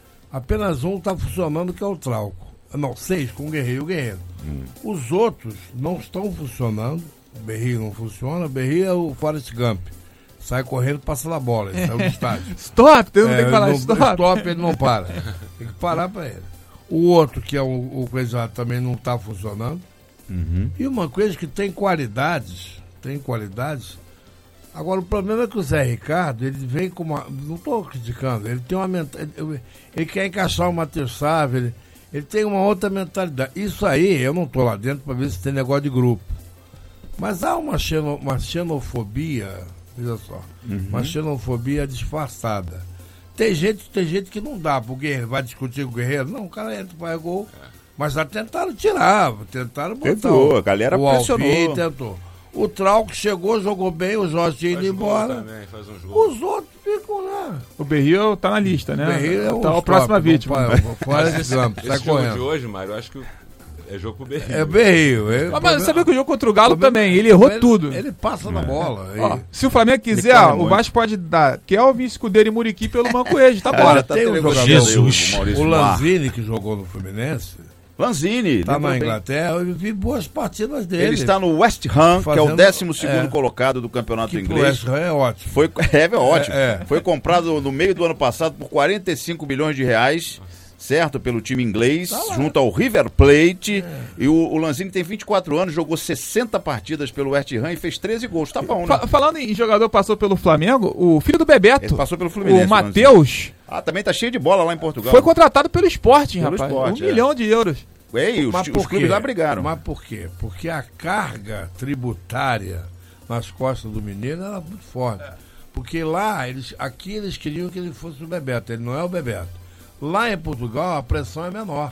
apenas um está funcionando, que é o Trauco. Não, seis, com o Guerreiro e o Guerreiro. Hum. Os outros não estão funcionando. O Berrio não funciona. O Berrio é o Forrest Gump. Sai correndo, passa na bola. Ele saiu do estádio. Stop! Tem é, que falar não, stop. Stop, ele não para. Tem que parar para ele. O outro, que é o, o coisa, também não está funcionando. Uhum. E uma coisa que tem qualidades, tem qualidades. Agora, o problema é que o Zé Ricardo, ele vem com uma... Não estou criticando, ele tem uma mentalidade... Ele, ele quer encaixar o Matheus Sávio, ele, ele tem uma outra mentalidade. Isso aí, eu não estou lá dentro para ver se tem negócio de grupo. Mas há uma, xeno, uma xenofobia, veja só, uhum. uma xenofobia disfarçada. Tem gente, tem gente que não dá pro Guerreiro, vai discutir com o Guerreiro. Não, o cara entra, faz gol. Mas já tentaram tirar, tentaram botar. Tentou, a galera o pressionou. Alvim tentou. O Trauco chegou, jogou bem, o Jorge tinha ido embora. Também, faz uns gols. Os outros ficam lá. O Berrio tá na lista, né? O Berrio é tá um a próxima top, vítima. Fora de campo, sai Esse jogo correndo. de hoje, Mário, eu acho que é jogo pro Berrio. É Berrio. É, mas mas sabe que o jogo contra o Galo também, ele errou ele, tudo. Ele passa na bola. Ó, ele... se o Flamengo quiser, ó, o Vasco pode dar Kelvin, Escudeiro e Muriqui pelo Mancoejo, tá bom. Agora, tem um jogador, Jesus. o, o Lanzini, que jogou no Fluminense. Lanzini. Tá na Inglaterra, eu vi boas partidas dele. Ele está no West Ham, Fazendo, que é o décimo segundo é, colocado do campeonato que inglês. O West Ham é ótimo. Foi, é, é ótimo. É, é. Foi comprado no meio do ano passado por quarenta e cinco milhões de reais, certo? Pelo time inglês, tá junto ao River Plate. É. E o, o Lanzini tem vinte e quatro anos, jogou sessenta partidas pelo West Ham e fez treze gols. Tá bom, né? Fa- falando em jogador passou pelo Flamengo, o filho do Bebeto, ele passou pelo Fluminense, o Matheus, ah, também tá cheio de bola lá em Portugal. foi contratado pelo Sporting, pelo rapaz. Sport, um é. milhão de euros. É, e os, os clubes lá brigaram. Mas por quê? Porque a carga tributária nas costas do Mineiro era muito forte. Porque lá, eles, aqui eles queriam que ele fosse o Bebeto, ele não é o Bebeto. Lá em Portugal a pressão é menor.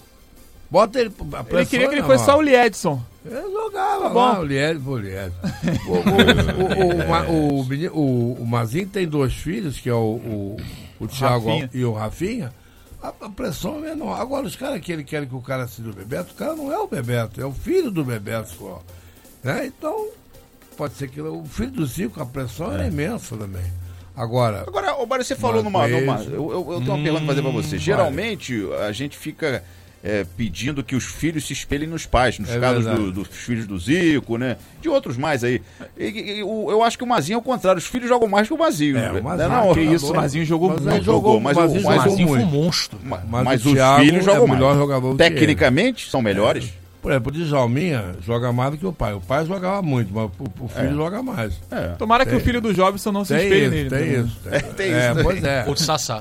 Bota ele. A Ele queria é que ele menor. fosse só o Liedson. Ele jogava Tá bom. lá, o Lied, o Lied. O, o, o, o, Ma- o, menino- o, o Mazinho tem dois filhos, que é o, o, o Thiago Rafinha. e o Rafinha. A, a pressão é menor. Agora, os caras que ele querem que o cara seja o Bebeto, o cara não é o Bebeto, é o filho do Bebeto só. Né? Então, pode ser que o filho do Zico, a pressão é, é imensa também. Agora, Agora, ô Mário, você falou numa. numa eu, eu, eu tenho uma pergunta pra fazer pra você. Geralmente, a gente fica é, pedindo que os filhos se espelhem nos pais, nos É casos verdade. do- dos filhos do Zico, né? De outros mais aí. E, e, o- eu acho que o Mazinho é o contrário, os filhos jogam mais que o Mazinho. É, né? o Mazinho, Não, que não, isso, o Mazinho jogou Mas muito. ele jogou, mas o o- Mazinho mas o- jogou Mazinho foi um muito. monstro. Mas, Mas mas o os Thiago filhos é jogam o melhor mais. jogador que ele. Tecnicamente, são melhores. Por exemplo, o Djalminha joga mais do que o pai. O pai jogava muito, mas o, o filho É. joga mais. É. Tomara Tem- que o filho do Jobson não se Tem espelhe isso, nele. tem né? isso. Tem, É, tem é, isso pois é. Ou de Sassá.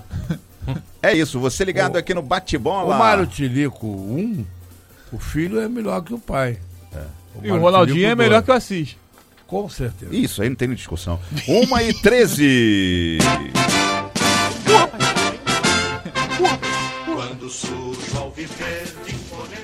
É isso, você ligado O- aqui no O Bate-Bola. Mário Tilico um, o filho é melhor que o pai. E o Ronaldinho é melhor que o Assis. Com certeza. Isso aí não tem discussão. uma e treze. Quando surge ao viver de imponente.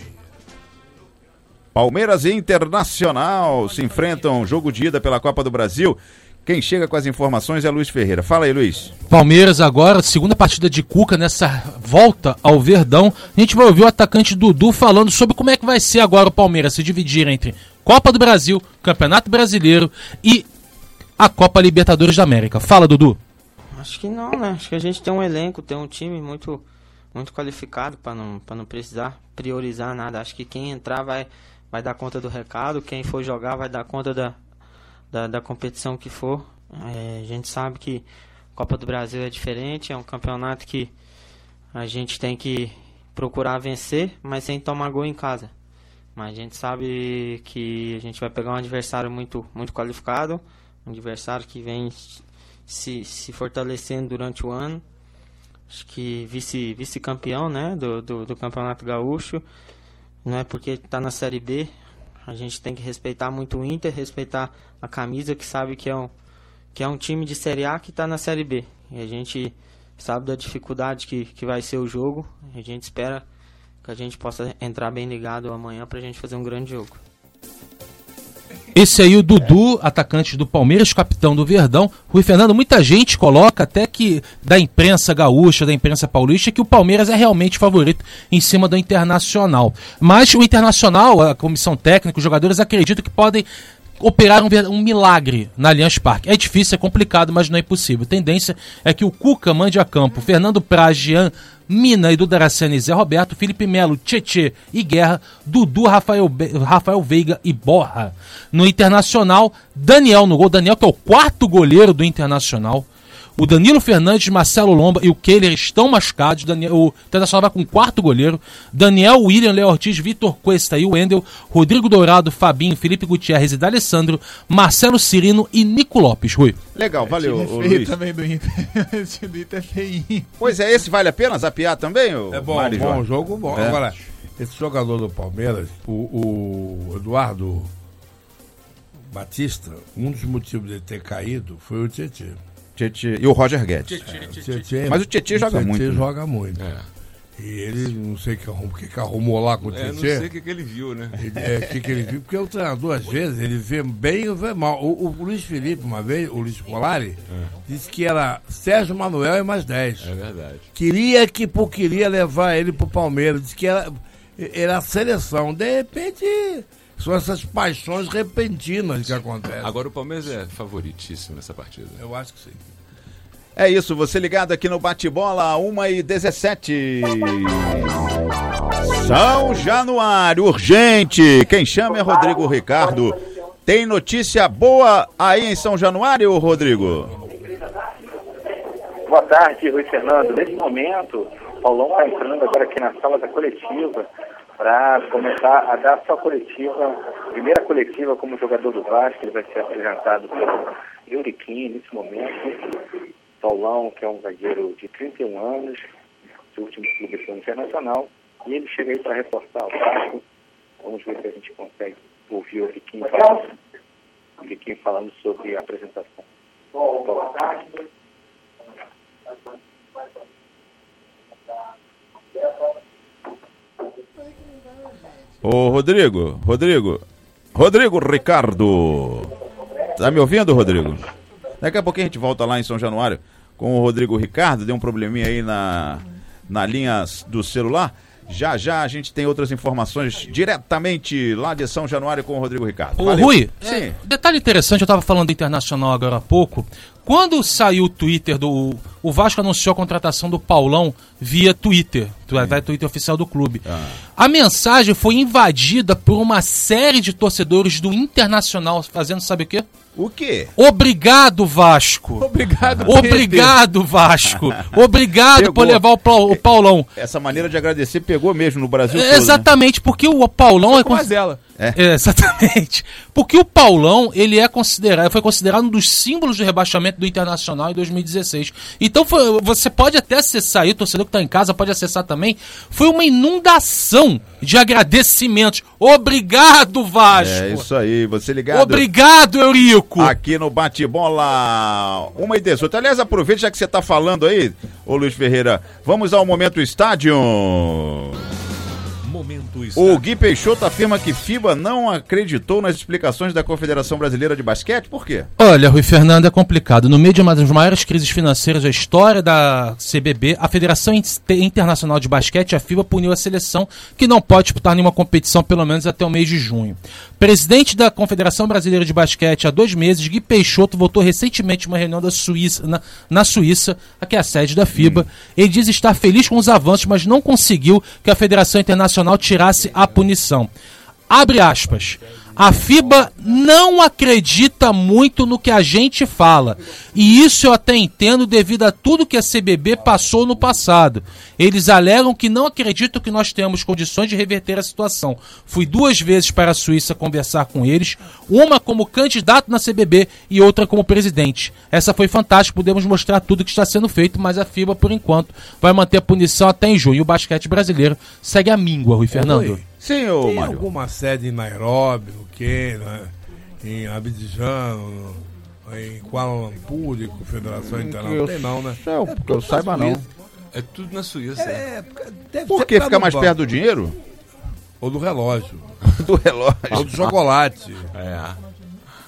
Palmeiras e Internacional se enfrentam, jogo de ida pela Copa do Brasil. Quem chega com as informações é Luiz Ferreira. Fala aí, Luiz. Palmeiras agora, segunda partida de Cuca nessa volta ao Verdão. A gente vai ouvir o atacante Dudu falando sobre como é que vai ser agora o Palmeiras se dividir entre Copa do Brasil, Campeonato Brasileiro e a Copa Libertadores da América. Fala, Dudu. Acho que não, né? Acho que a gente tem um elenco, tem um time muito, muito qualificado para não, para não precisar priorizar nada. Acho que quem entrar vai, vai dar conta do recado, quem for jogar vai dar conta da, da, da competição que for. É, a gente sabe que Copa do Brasil é diferente, é um campeonato que a gente tem que procurar vencer, mas sem tomar gol em casa. Mas a gente sabe que a gente vai pegar um adversário muito, muito qualificado, um adversário que vem se, se fortalecendo durante o ano. Acho que vice, vice-campeão, né, do, do, do Campeonato Gaúcho. Não é porque está na Série B. A gente tem que respeitar muito o Inter, respeitar a camisa, que sabe que é um, que é um time de Série A que está na Série B. E a gente sabe da dificuldade que, que vai ser o jogo. A gente espera que a gente possa entrar bem ligado amanhã para a gente fazer um grande jogo. Esse aí, o Dudu, atacante do Palmeiras, capitão do Verdão. Rui Fernando, muita gente coloca até que da imprensa gaúcha, da imprensa paulista, que o Palmeiras é realmente favorito em cima do Internacional. Mas o Internacional, a comissão técnica, os jogadores acreditam que podem operar um, um milagre na Allianz Parque. É difícil, é complicado, mas não é impossível. A tendência é que o Cuca mande a campo Fernando Praz, Jean, Mina, Edu Daracena e Zé Roberto, Felipe Melo, Tietê e Guerra, Dudu, Rafael, Be- Rafael Veiga e Borra. No Internacional, Daniel no gol. Daniel, que é o quarto goleiro do Internacional. O Danilo Fernandes, Marcelo Lomba e o Kehler estão machucados. Daniel, o Internacional vai com o quarto goleiro. Daniel, William, Léo Ortiz, Vitor Cuesta e o Wendel. Rodrigo Dourado, Fabinho, Felipe Gutierrez e D'Alessandro. Marcelo Cirino e Nico Lopes. Rui. Legal, valeu, É ô, feio Luiz. também do Inter. Esse time do Inter é feinho. Pois é, esse vale a pena zapear também, ô É bom, Mário bom Jorge? jogo bom. É. Agora, esse jogador do Palmeiras, o, o Eduardo Batista, um dos motivos de ter caído foi o Tietê. Tietê e o Roger Guedes. Tietê, É, Tietê, Mas o Tietê joga muito, Tietê né? joga muito. E ele, não sei o que, arrum- que, que arrumou lá com o É, Tietê. não sei o que, que ele viu, né? Ele- É, o que, que ele viu? Porque o treinador, às vezes, ele vê bem ou vê mal. O, o Luiz Felipe, uma vez, o Luiz Scolari, disse que era Sérgio Manuel e mais dez. É verdade. Queria que pô, queria levar ele pro Palmeiras. Disse que era, era a seleção. De repente, são essas paixões repentinas que acontecem. Agora o Palmeiras é favoritíssimo nessa partida. Eu acho que sim. É isso, você ligado aqui no Bate-Bola, uma e dezessete. São Januário, urgente. Quem chama é Rodrigo Ricardo. Tem notícia boa aí em São Januário, Rodrigo? Boa tarde, Rui Fernando. Nesse momento, o Paulão está entrando agora aqui na sala da coletiva para começar a dar sua coletiva, primeira coletiva como jogador do Vasco. Ele vai ser apresentado pelo Euriquim nesse momento. Paulão, que é um zagueiro de trinta e um anos, seu último clube foi o Internacional, e ele chega aí para reforçar o Vasco. Vamos ver se a gente consegue ouvir o Euriquim falando, o Euriquim falando sobre a apresentação. Boa tarde. Ô, Rodrigo, Rodrigo, Rodrigo Ricardo. Tá me ouvindo, Rodrigo? Daqui a pouquinho a gente volta lá em São Januário com o Rodrigo Ricardo. Deu um probleminha aí na, na linha do celular. Já já a gente tem outras informações diretamente lá de São Januário com o Rodrigo Ricardo. Ô, Valeu. Rui, Sim. é, detalhe interessante, eu estava falando do Internacional agora há pouco. Quando saiu o Twitter do... O Vasco anunciou a contratação do Paulão via Twitter, vai Twitter oficial do clube. Ah. A mensagem foi invadida por uma série de torcedores do Internacional, fazendo sabe o quê? O quê? Obrigado, Vasco. Obrigado, Obrigado, Vasco. Obrigado Pegou. por levar o, Pau- o Paulão. Essa maneira de agradecer pegou mesmo no Brasil É, todo, né? exatamente, porque o Paulão é Com mais cons- dela. É. É, exatamente. Porque o Paulão, ele é considerado, foi considerado um dos símbolos de rebaixamento do Internacional em dois mil e dezesseis. Então foi- você pode até acessar aí, o torcedor que está em casa pode acessar também. Foi uma inundação de agradecimentos. Obrigado, Vasco. É isso aí, você ligado. Obrigado, Eurico. Aqui no Bate-Bola, uma e dezoito. Aliás, aproveita já que você está falando aí, ô Luiz Ferreira. Vamos ao Momento Estádio. Momento O Gui Peixoto afirma que FIBA não acreditou nas explicações da Confederação Brasileira de Basquete. Por quê? Olha, Rui Fernando, é complicado. No meio de uma das maiores crises financeiras da história da C B B, a Federação Internacional de Basquete, a FIBA, puniu a seleção que não pode disputar nenhuma competição pelo menos até o mês de junho. Presidente da Confederação Brasileira de Basquete há dois meses, Gui Peixoto, voltou recentemente a uma reunião da Suíça, na, na Suíça, que é a sede da FIBA. Hum. Ele diz estar feliz com os avanços, mas não conseguiu que a Federação Internacional tirasse a punição. Abre aspas. A FIBA não acredita muito no que a gente fala. E isso eu até entendo devido a tudo que a C B B passou no passado. Eles alegam que não acreditam que nós temos condições de reverter a situação. Fui duas vezes para a Suíça conversar com eles, uma como candidato na C B B e outra como presidente. Essa foi fantástica, podemos mostrar tudo que está sendo feito, mas a FIBA, por enquanto, vai manter a punição até em junho. E o basquete brasileiro segue a míngua, Rui Fernando. Oi. Sim, ô Tem Mário. alguma sede em Nairobi, no Quênia, em Abidjan, no, em Kuala Lumpur, de Confederação Internacional? Não tem não, né? Não, É porque eu saiba não. É tudo na Suíça. É, deve Por ser que pra fica no mais banco. perto do dinheiro? Ou do relógio. Do relógio. Ou do chocolate. É.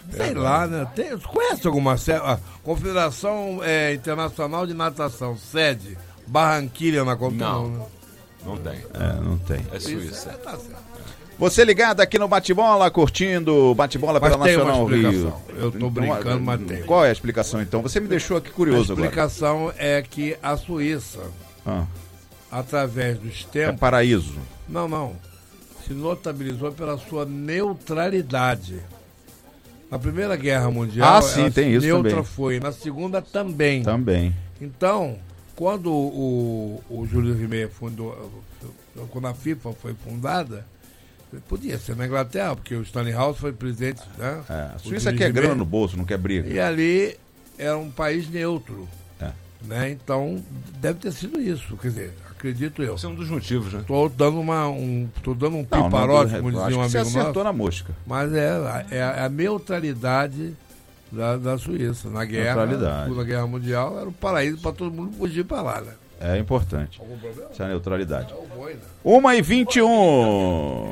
Sei lá, né? Tem, conhece alguma sede? A Confederação é, Internacional de Natação, sede Barranquilha na Copa? Não, né? não tem. É, não tem. É Suíça. É, tá certo. Você ligado aqui no Bate-Bola, curtindo Bate-Bola pela Mas tem Nacional uma Rio. explicação. Eu tô brincando, mas tem. Qual é a explicação, então? Você me deixou aqui curioso A agora. explicação é que a Suíça, Ah, através dos é tempos... paraíso. Não, não. Se notabilizou pela sua neutralidade. Na Primeira Guerra Mundial, Ah, sim, ela tem isso neutra também. foi. Na Segunda também. Também. Então, quando o, o Júlio Rimet fundou, quando a FIFA foi fundada, podia ser na Inglaterra, porque o Stanley House foi presidente. Né? É, a O Suíça Júlio quer Rimet. grana no bolso, não quer briga. E ali era um país neutro. É. Né? Então, deve ter sido isso. Quer dizer, acredito eu. Esse é um dos motivos, né? Estou dando, uma, um, tô dando um Não, piparote, não, como eu dizia um acho que amigo você acertou nosso. na mosca. Mas é, é a neutralidade da, da Suíça. Na guerra, na Neutralidade. Segunda Guerra Mundial, era um paraíso para todo mundo fugir para lá. Né? É importante. Algum problema? Essa neutralidade. Não foi, né? uma e vinte e um.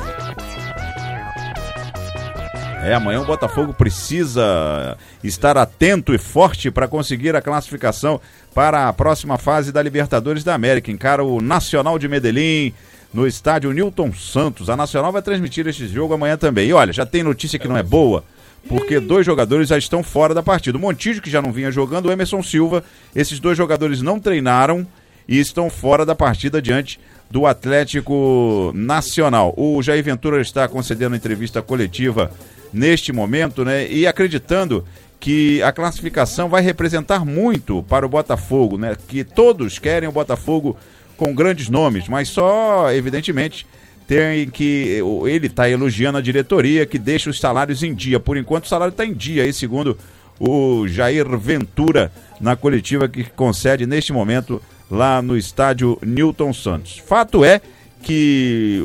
É, amanhã o Botafogo precisa estar atento e forte para conseguir a classificação para a próxima fase da Libertadores da América. Encara o Nacional de Medellín no estádio Newton Santos. A Nacional vai transmitir este jogo amanhã também. E olha, já tem notícia que não é boa, porque dois jogadores já estão fora da partida. O Montijo, que já não vinha jogando, o Emerson Silva. Esses dois jogadores não treinaram e estão fora da partida diante do Atlético Nacional. O Jair Ventura está concedendo entrevista coletiva neste momento, né? E acreditando que a classificação vai representar muito para o Botafogo, né? Que todos querem o Botafogo com grandes nomes, mas só, evidentemente, tem que... Ele está elogiando a diretoria que deixa os salários em dia. Por enquanto o salário está em dia, aí, segundo o Jair Ventura, na coletiva que concede neste momento lá no estádio Newton Santos. Fato é que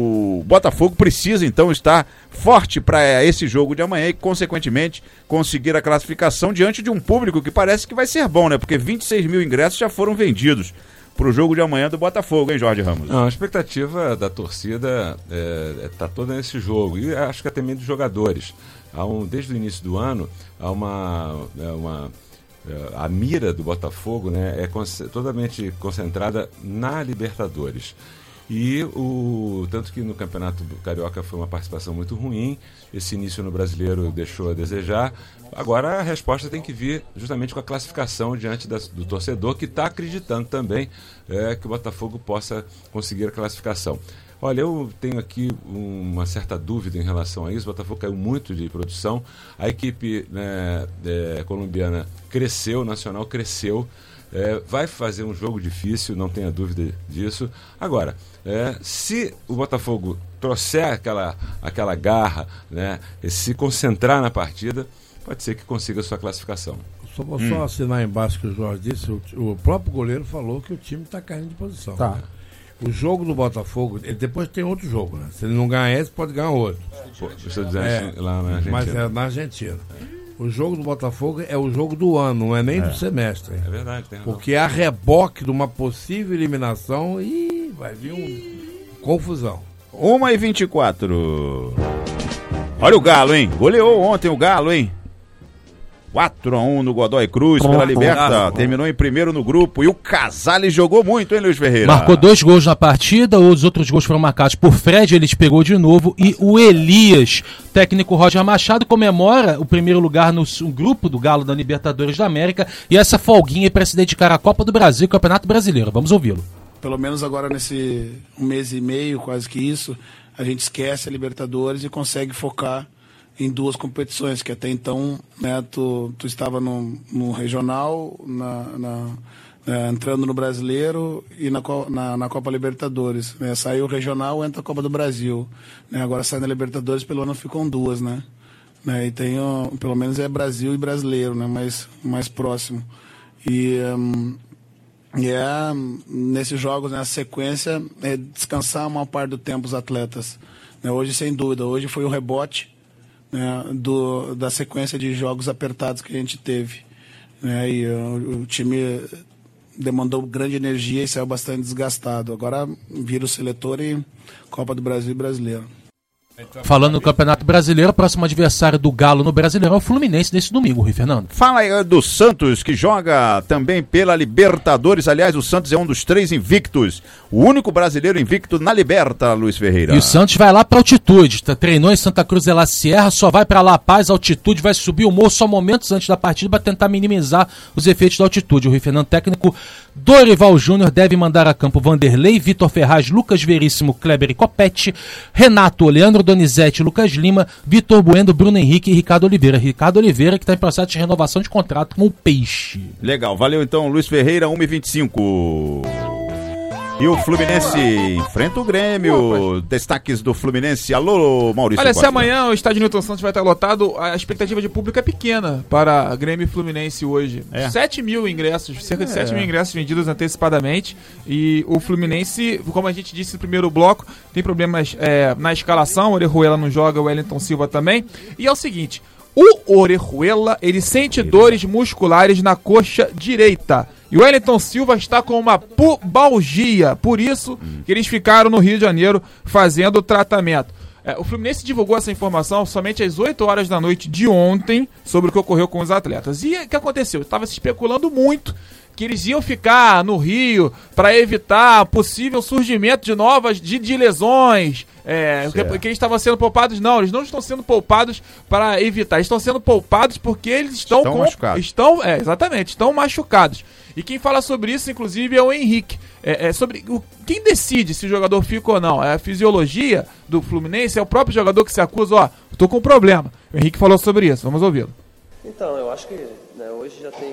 o Botafogo precisa então estar forte para esse jogo de amanhã e, consequentemente, conseguir a classificação diante de um público que parece que vai ser bom, né? Porque vinte e seis mil ingressos já foram vendidos para o jogo de amanhã do Botafogo, hein, Jorge Ramos? Não, a expectativa da torcida está é, toda nesse jogo, e acho que até mesmo dos jogadores. Há um, desde o início do ano, há uma... É uma a mira do Botafogo, né, é con- totalmente concentrada na Libertadores. E o tanto que no Campeonato Carioca foi uma participação muito ruim, esse início no Brasileiro deixou a desejar. Agora a resposta tem que vir justamente com a classificação diante da, do torcedor, que está acreditando também é, que o Botafogo possa conseguir a classificação. Olha, eu tenho aqui uma certa dúvida em relação a isso. O Botafogo caiu muito de produção. A equipe né, é, colombiana cresceu, o Nacional cresceu. É, vai fazer um jogo difícil, não tenha dúvida disso. Agora, é, se o Botafogo trouxer aquela, aquela garra, né, e se concentrar na partida, pode ser que consiga a sua classificação. Só vou Hum. só assinar embaixo que o Jorge disse. O, o próprio goleiro falou que o time está caindo de posição. Tá. O jogo do Botafogo, ele depois tem outro jogo, né? Se ele não ganhar esse, pode ganhar outro. Pô, estou dizendo lá na Argentina. Mas é na Argentina. O jogo do Botafogo é o jogo do ano, não é nem É. do semestre. É verdade, tem razão. Porque a reboque de uma possível eliminação e vai vir um confusão. uma e vinte e quatro. Olha o Galo, hein? Goleou ontem o Galo, hein? quatro a um no Godoy Cruz pela Liberta. Terminou em primeiro no grupo. E o Casale jogou muito, hein, Luiz Ferreira? Marcou dois gols na partida, os outros gols foram marcados por Fred, ele pegou de novo, e o Elias, técnico Roger Machado, comemora o primeiro lugar no no grupo do Galo da Libertadores da América, e essa folguinha é para se dedicar à Copa do Brasil e Campeonato Brasileiro. Vamos ouvi-lo. Pelo menos agora nesse um mês e meio, quase que isso, a gente esquece a Libertadores e consegue focar em duas competições, que até então, né, tu, tu estava no, no regional, na, na, é, entrando no Brasileiro e na, na, na Copa Libertadores. Né? Saiu o regional, entra a Copa do Brasil. Né? Agora sai na Libertadores, pelo menos ficam duas, né? né? E tem, ó, pelo menos é Brasil e Brasileiro, né? mais, mais próximo. E, um, e é, nesses jogos, nessa sequência, é descansar uma parte do tempo os atletas. Né? Hoje, sem dúvida, hoje foi o rebote, né, do, da sequência de jogos apertados que a gente teve. Né, e o, o time demandou grande energia e saiu bastante desgastado. Agora vira o seletor e Copa do Brasil e Brasileiro. Falando no Campeonato Brasileiro, o próximo adversário do Galo no Brasileirão é o Fluminense nesse domingo, Rui Fernando. Fala aí do Santos, que joga também pela Libertadores. Aliás, o Santos é um dos três invictos. O único brasileiro invicto na Liberta, Luiz Ferreira. E o Santos vai lá pra altitude. Tá, treinou em Santa Cruz de la Sierra, só vai pra La Paz, altitude, vai subir o morro só momentos antes da partida para tentar minimizar os efeitos da altitude. O Rui Fernando, técnico Dorival Júnior, deve mandar a campo Vanderlei, Vitor Ferraz, Lucas Veríssimo, Kleber e Copete, Renato, Leandro Donizete, Lucas Lima, Vitor Bueno, Bruno Henrique e Ricardo Oliveira. Ricardo Oliveira que está em processo de renovação de contrato com o Peixe. Legal, valeu então, Luiz Ferreira, uma e vinte e cinco. E o Fluminense enfrenta o Grêmio. Destaques do Fluminense. Alô, Maurício Olha, Costa. se amanhã o estádio Newton Santos vai estar lotado, a expectativa de público é pequena para Grêmio e Fluminense hoje. É. sete mil ingressos, cerca de É. sete mil ingressos vendidos antecipadamente. E o Fluminense, como a gente disse no primeiro bloco, tem problemas é, na escalação. O Orejuela não joga, o Wellington Silva também. E é o seguinte, o Orejuela, ele sente dores musculares na coxa direita. E o Wellington Silva está com uma pubalgia, por isso que eles ficaram no Rio de Janeiro fazendo o tratamento. É, o Fluminense divulgou essa informação somente às oito horas da noite de ontem sobre o que ocorreu com os atletas. E o que aconteceu? Estava se especulando muito que eles iam ficar no Rio para evitar possível surgimento de novas de, de lesões, é, que, que eles estavam sendo poupados. Não, eles não estão sendo poupados para evitar, eles estão sendo poupados porque eles estão, Estão com, machucados. estão, é, exatamente, estão machucados. E quem fala sobre isso, inclusive, é o Henrique. É, é sobre o, quem decide se o jogador fica ou não. É a fisiologia do Fluminense, é o próprio jogador que se acusa, ó, tô com um problema. O Henrique falou sobre isso, vamos ouvi-lo. Então, eu acho que né, hoje já tem,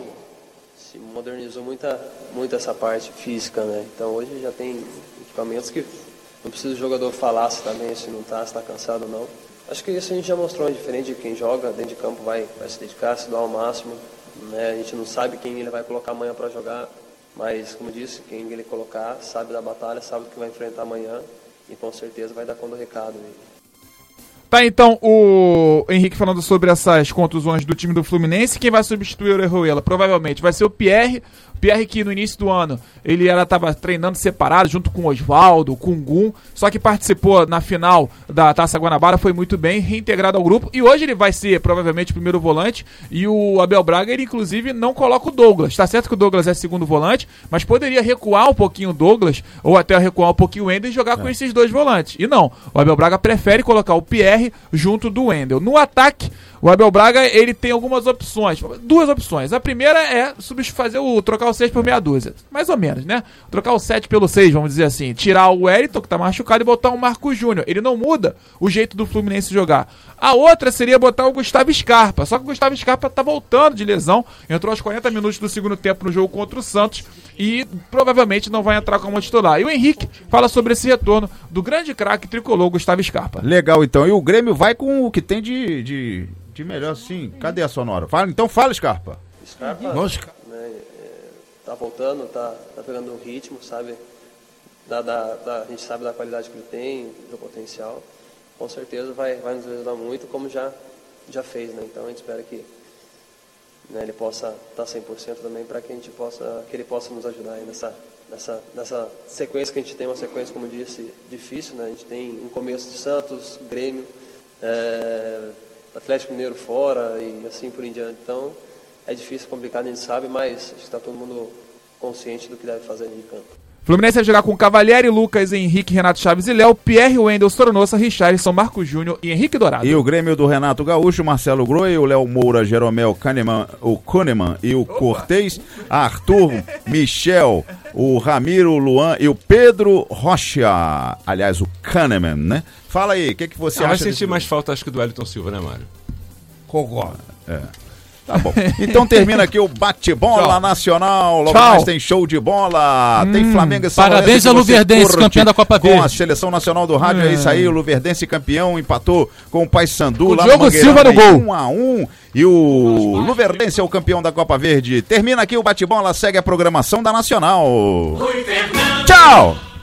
se modernizou muita, muito essa parte física, né? Então hoje já tem equipamentos que não precisa o jogador falar se tá bem, se não tá, se tá cansado ou não. Acho que isso a gente já mostrou, diferente de quem joga dentro de campo, vai, vai se dedicar, se dar ao máximo. Né? A gente não sabe quem ele vai colocar amanhã para jogar, mas como disse, quem ele colocar sabe da batalha, sabe o que vai enfrentar amanhã e com certeza vai dar conta do recado. Tá, então, o Henrique falando sobre essas contusões do time do Fluminense. Quem vai substituir o Orejuela? Provavelmente vai ser o Pierre. Pierre que no início do ano ele estava treinando separado junto com o Osvaldo, com o Gum, só que participou na final da Taça Guanabara, foi muito bem, reintegrado ao grupo, e hoje ele vai ser provavelmente o primeiro volante, e o Abel Braga, ele inclusive não coloca o Douglas. Tá certo que o Douglas é segundo volante, mas poderia recuar um pouquinho o Douglas, ou até recuar um pouquinho o Wendel e jogar é. com esses dois volantes. E não, o Abel Braga prefere colocar o Pierre junto do Wendel. No ataque, o Abel Braga, ele tem algumas opções, duas opções. A primeira é fazer o trocar o seis por meia dúzia, mais ou menos, né? Trocar o sete pelo seis, vamos dizer assim. Tirar o Wellington, que tá machucado, e botar o Marco Júnior. Ele não muda o jeito do Fluminense jogar. A outra seria botar o Gustavo Scarpa, só que o Gustavo Scarpa tá voltando de lesão, entrou aos quarenta minutos do segundo tempo no jogo contra o Santos e provavelmente não vai entrar como titular. E o Henrique fala sobre esse retorno do grande craque tricolor Gustavo Scarpa. Legal, então. E o Grêmio vai com o que tem de... de... de melhor, sim. Cadê a sonora? Fala, então fala, Scarpa. Scarpa, Nossa. né, é, tá voltando, tá, tá pegando um ritmo, sabe? Da, da, da, a gente sabe da qualidade que ele tem, do potencial. Com certeza vai, vai nos ajudar muito, como já, já fez, né? Então a gente espera que né, ele possa estar cem por cento também, para que a gente possa, que ele possa nos ajudar aí nessa, nessa, nessa sequência que a gente tem, uma sequência, como disse, difícil, né? A gente tem um começo de Santos, Grêmio, é, Atlético Mineiro fora e assim por em diante. Então é difícil, complicado, a gente sabe, mas acho que está todo mundo consciente do que deve fazer de campo. Fluminense vai jogar com Cavalieri, Lucas, Henrique, Renato Chaves e Léo, Pierre, Wendel, Soronossa, Richarlison, Marco Júnior e Henrique Dourado. E o Grêmio do Renato Gaúcho, Marcelo Groi, o Léo Moura, Jeromel, Kahneman, o Kahneman e o Opa. Cortez, Arthur, Michel, o Ramiro, o Luan e o Pedro Rocha. Aliás, o Kahneman, né? Fala aí, o que, que você ah, acha? Vai sentir mais falta, acho que do Wellington Silva, né, Mário? Concordo. É. Tá bom. Então termina aqui o bate-bola nacional. Logo Tchau. mais tem show de bola. Hum, tem Flamengo e São Parabéns ao Luverdense, campeão da Copa Verde. Com a Seleção Nacional do Rádio. Hum. É isso aí. O Luverdense campeão, empatou com o Paysandu o lá Diogo no Silva no gol. um a um. E o Luverdense é o campeão da Copa Verde. Termina aqui o bate-bola. Segue a programação da Nacional. Tchau!